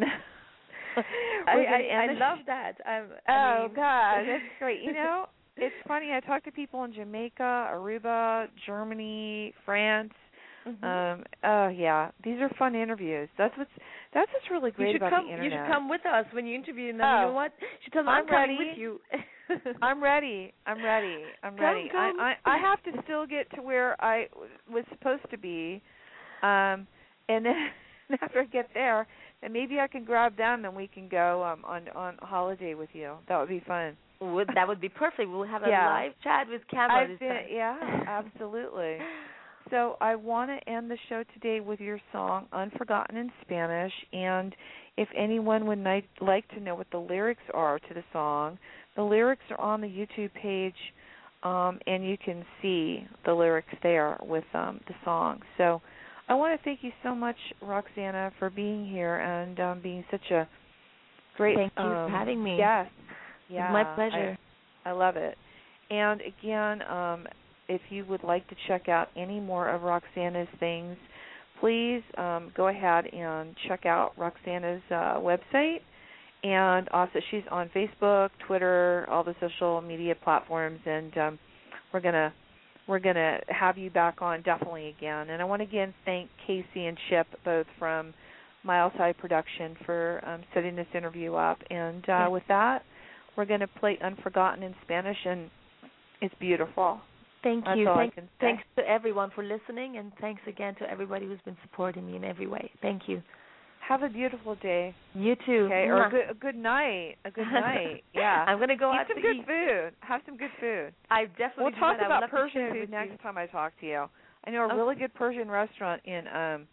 S4: I, I, I love
S3: sh-
S4: that. I'm, I
S3: oh,
S4: mean...
S3: God, that's great. You know, it's funny. I talk to people in Jamaica, Aruba, Germany, France.
S4: Mm-hmm.
S3: Um, oh, yeah. These are fun interviews. That's what's that's what's really great
S4: you should
S3: about
S4: come,
S3: the Internet.
S4: You should come with us when you interview them.
S3: Oh,
S4: you know what? You should tell them I'm,
S3: I'm
S4: coming
S3: ready.
S4: with you.
S3: I'm ready. I'm ready. I'm
S4: come,
S3: ready.
S4: Come.
S3: I, I I have to still get to where I w- was supposed to be, um, and then after I get there, then maybe I can grab them and we can go um, on on holiday with you. That would be fun.
S4: Would that would be perfect. We'll have a
S3: yeah.
S4: live chat with camera
S3: I've
S4: this
S3: been,
S4: time.
S3: Yeah, absolutely. So I want to end the show today with your song, Unforgotten in Spanish, and if anyone would ni- like to know what the lyrics are to the song, the lyrics are on the YouTube page, um, and you can see the lyrics there with um, the song. So I want to thank you so much, Roxana, for being here and um, being such a great
S4: Thank you
S3: um,
S4: for having me.
S3: Yes. Yeah,
S4: it's my pleasure.
S3: I, I love it. And again, um, if you would like to check out any more of Roxana's things, please um, go ahead and check out Roxana's uh, website. And also, she's on Facebook, Twitter, all the social media platforms. And um, we're gonna we're gonna have you back on definitely again. And I want to again thank Casey and Chip both from Miles High Production for um, setting this interview up. And uh,
S4: yes.
S3: with that, we're going to play Unforgotten in Spanish, and it's beautiful.
S4: Thank
S3: That's
S4: you.
S3: all
S4: Thank,
S3: I can say.
S4: Thanks to everyone for listening, and thanks again to everybody who's been supporting me in every way. Thank you.
S3: Have a beautiful day.
S4: You too.
S3: Okay, or a good, a good night. A good night. Yeah.
S4: I'm gonna go
S3: eat
S4: out
S3: some
S4: to
S3: good
S4: eat.
S3: food. Have some good food.
S4: I definitely.
S3: We'll
S4: do
S3: talk
S4: that.
S3: about
S4: I would love
S3: Persian
S4: to share
S3: food next
S4: you.
S3: time I talk to you. I know a
S4: okay.
S3: really good Persian restaurant in um.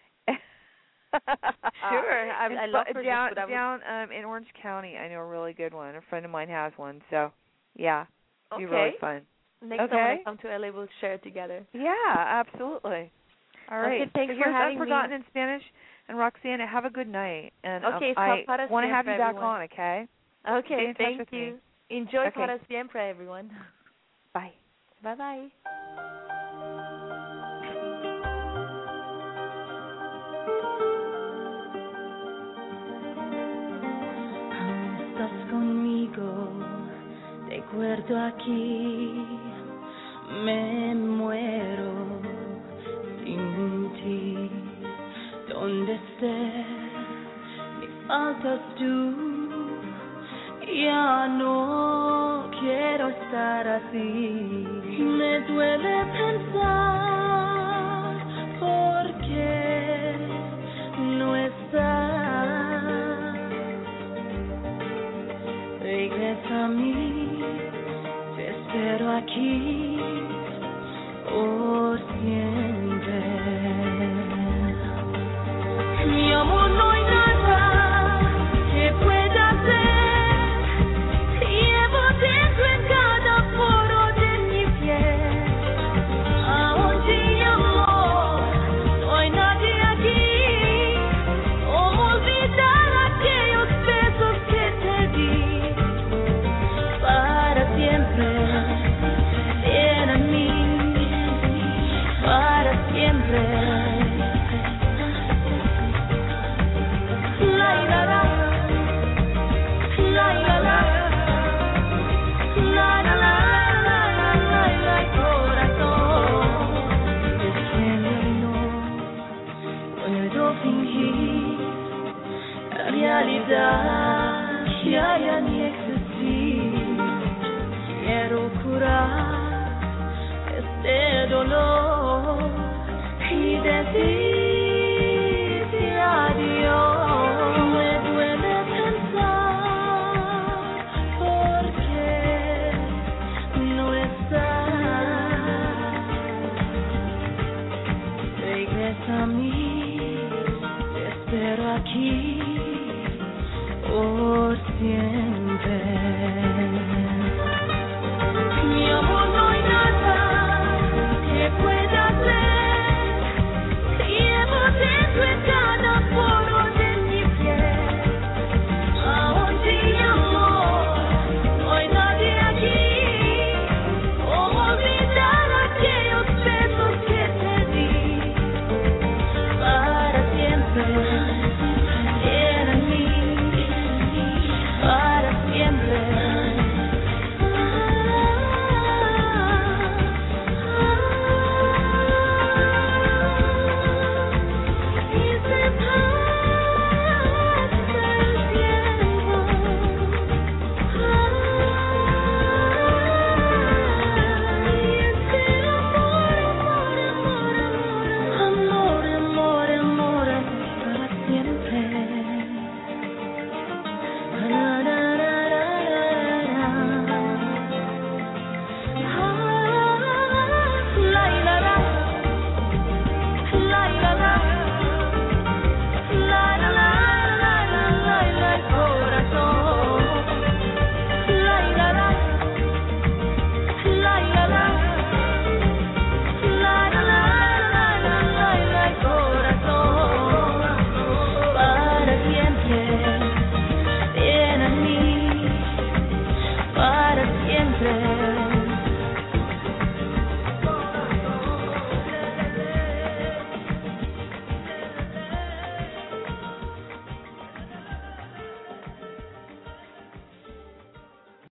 S4: Sure, I, I love Persian
S3: down
S4: food. I would...
S3: down um in Orange County. I know a really good one. A friend of mine has one. So, yeah, it'd be
S4: okay.
S3: really fun.
S4: Next
S3: okay.
S4: time when I come to L A, we'll share it together.
S3: Yeah, absolutely. All right.
S4: Okay, thanks
S3: so
S4: for
S3: here's
S4: having
S3: Unforgotten
S4: me.
S3: in Spanish. And Roxana, have a good night. And
S4: okay,
S3: um, I
S4: para
S3: want to have you back
S4: everyone.
S3: on, okay?
S4: Okay, thank
S3: with
S4: you.
S3: Me.
S4: Enjoy
S3: okay.
S4: para siempre, everyone.
S3: Bye.
S4: Bye-bye.
S2: Aún estás conmigo, te guardo aquí, me muero sin ti. Donde estés, me faltas tú, ya no quiero estar así. Me duele pensar por qué no estás. Regresa a mí, te espero aquí por siempre.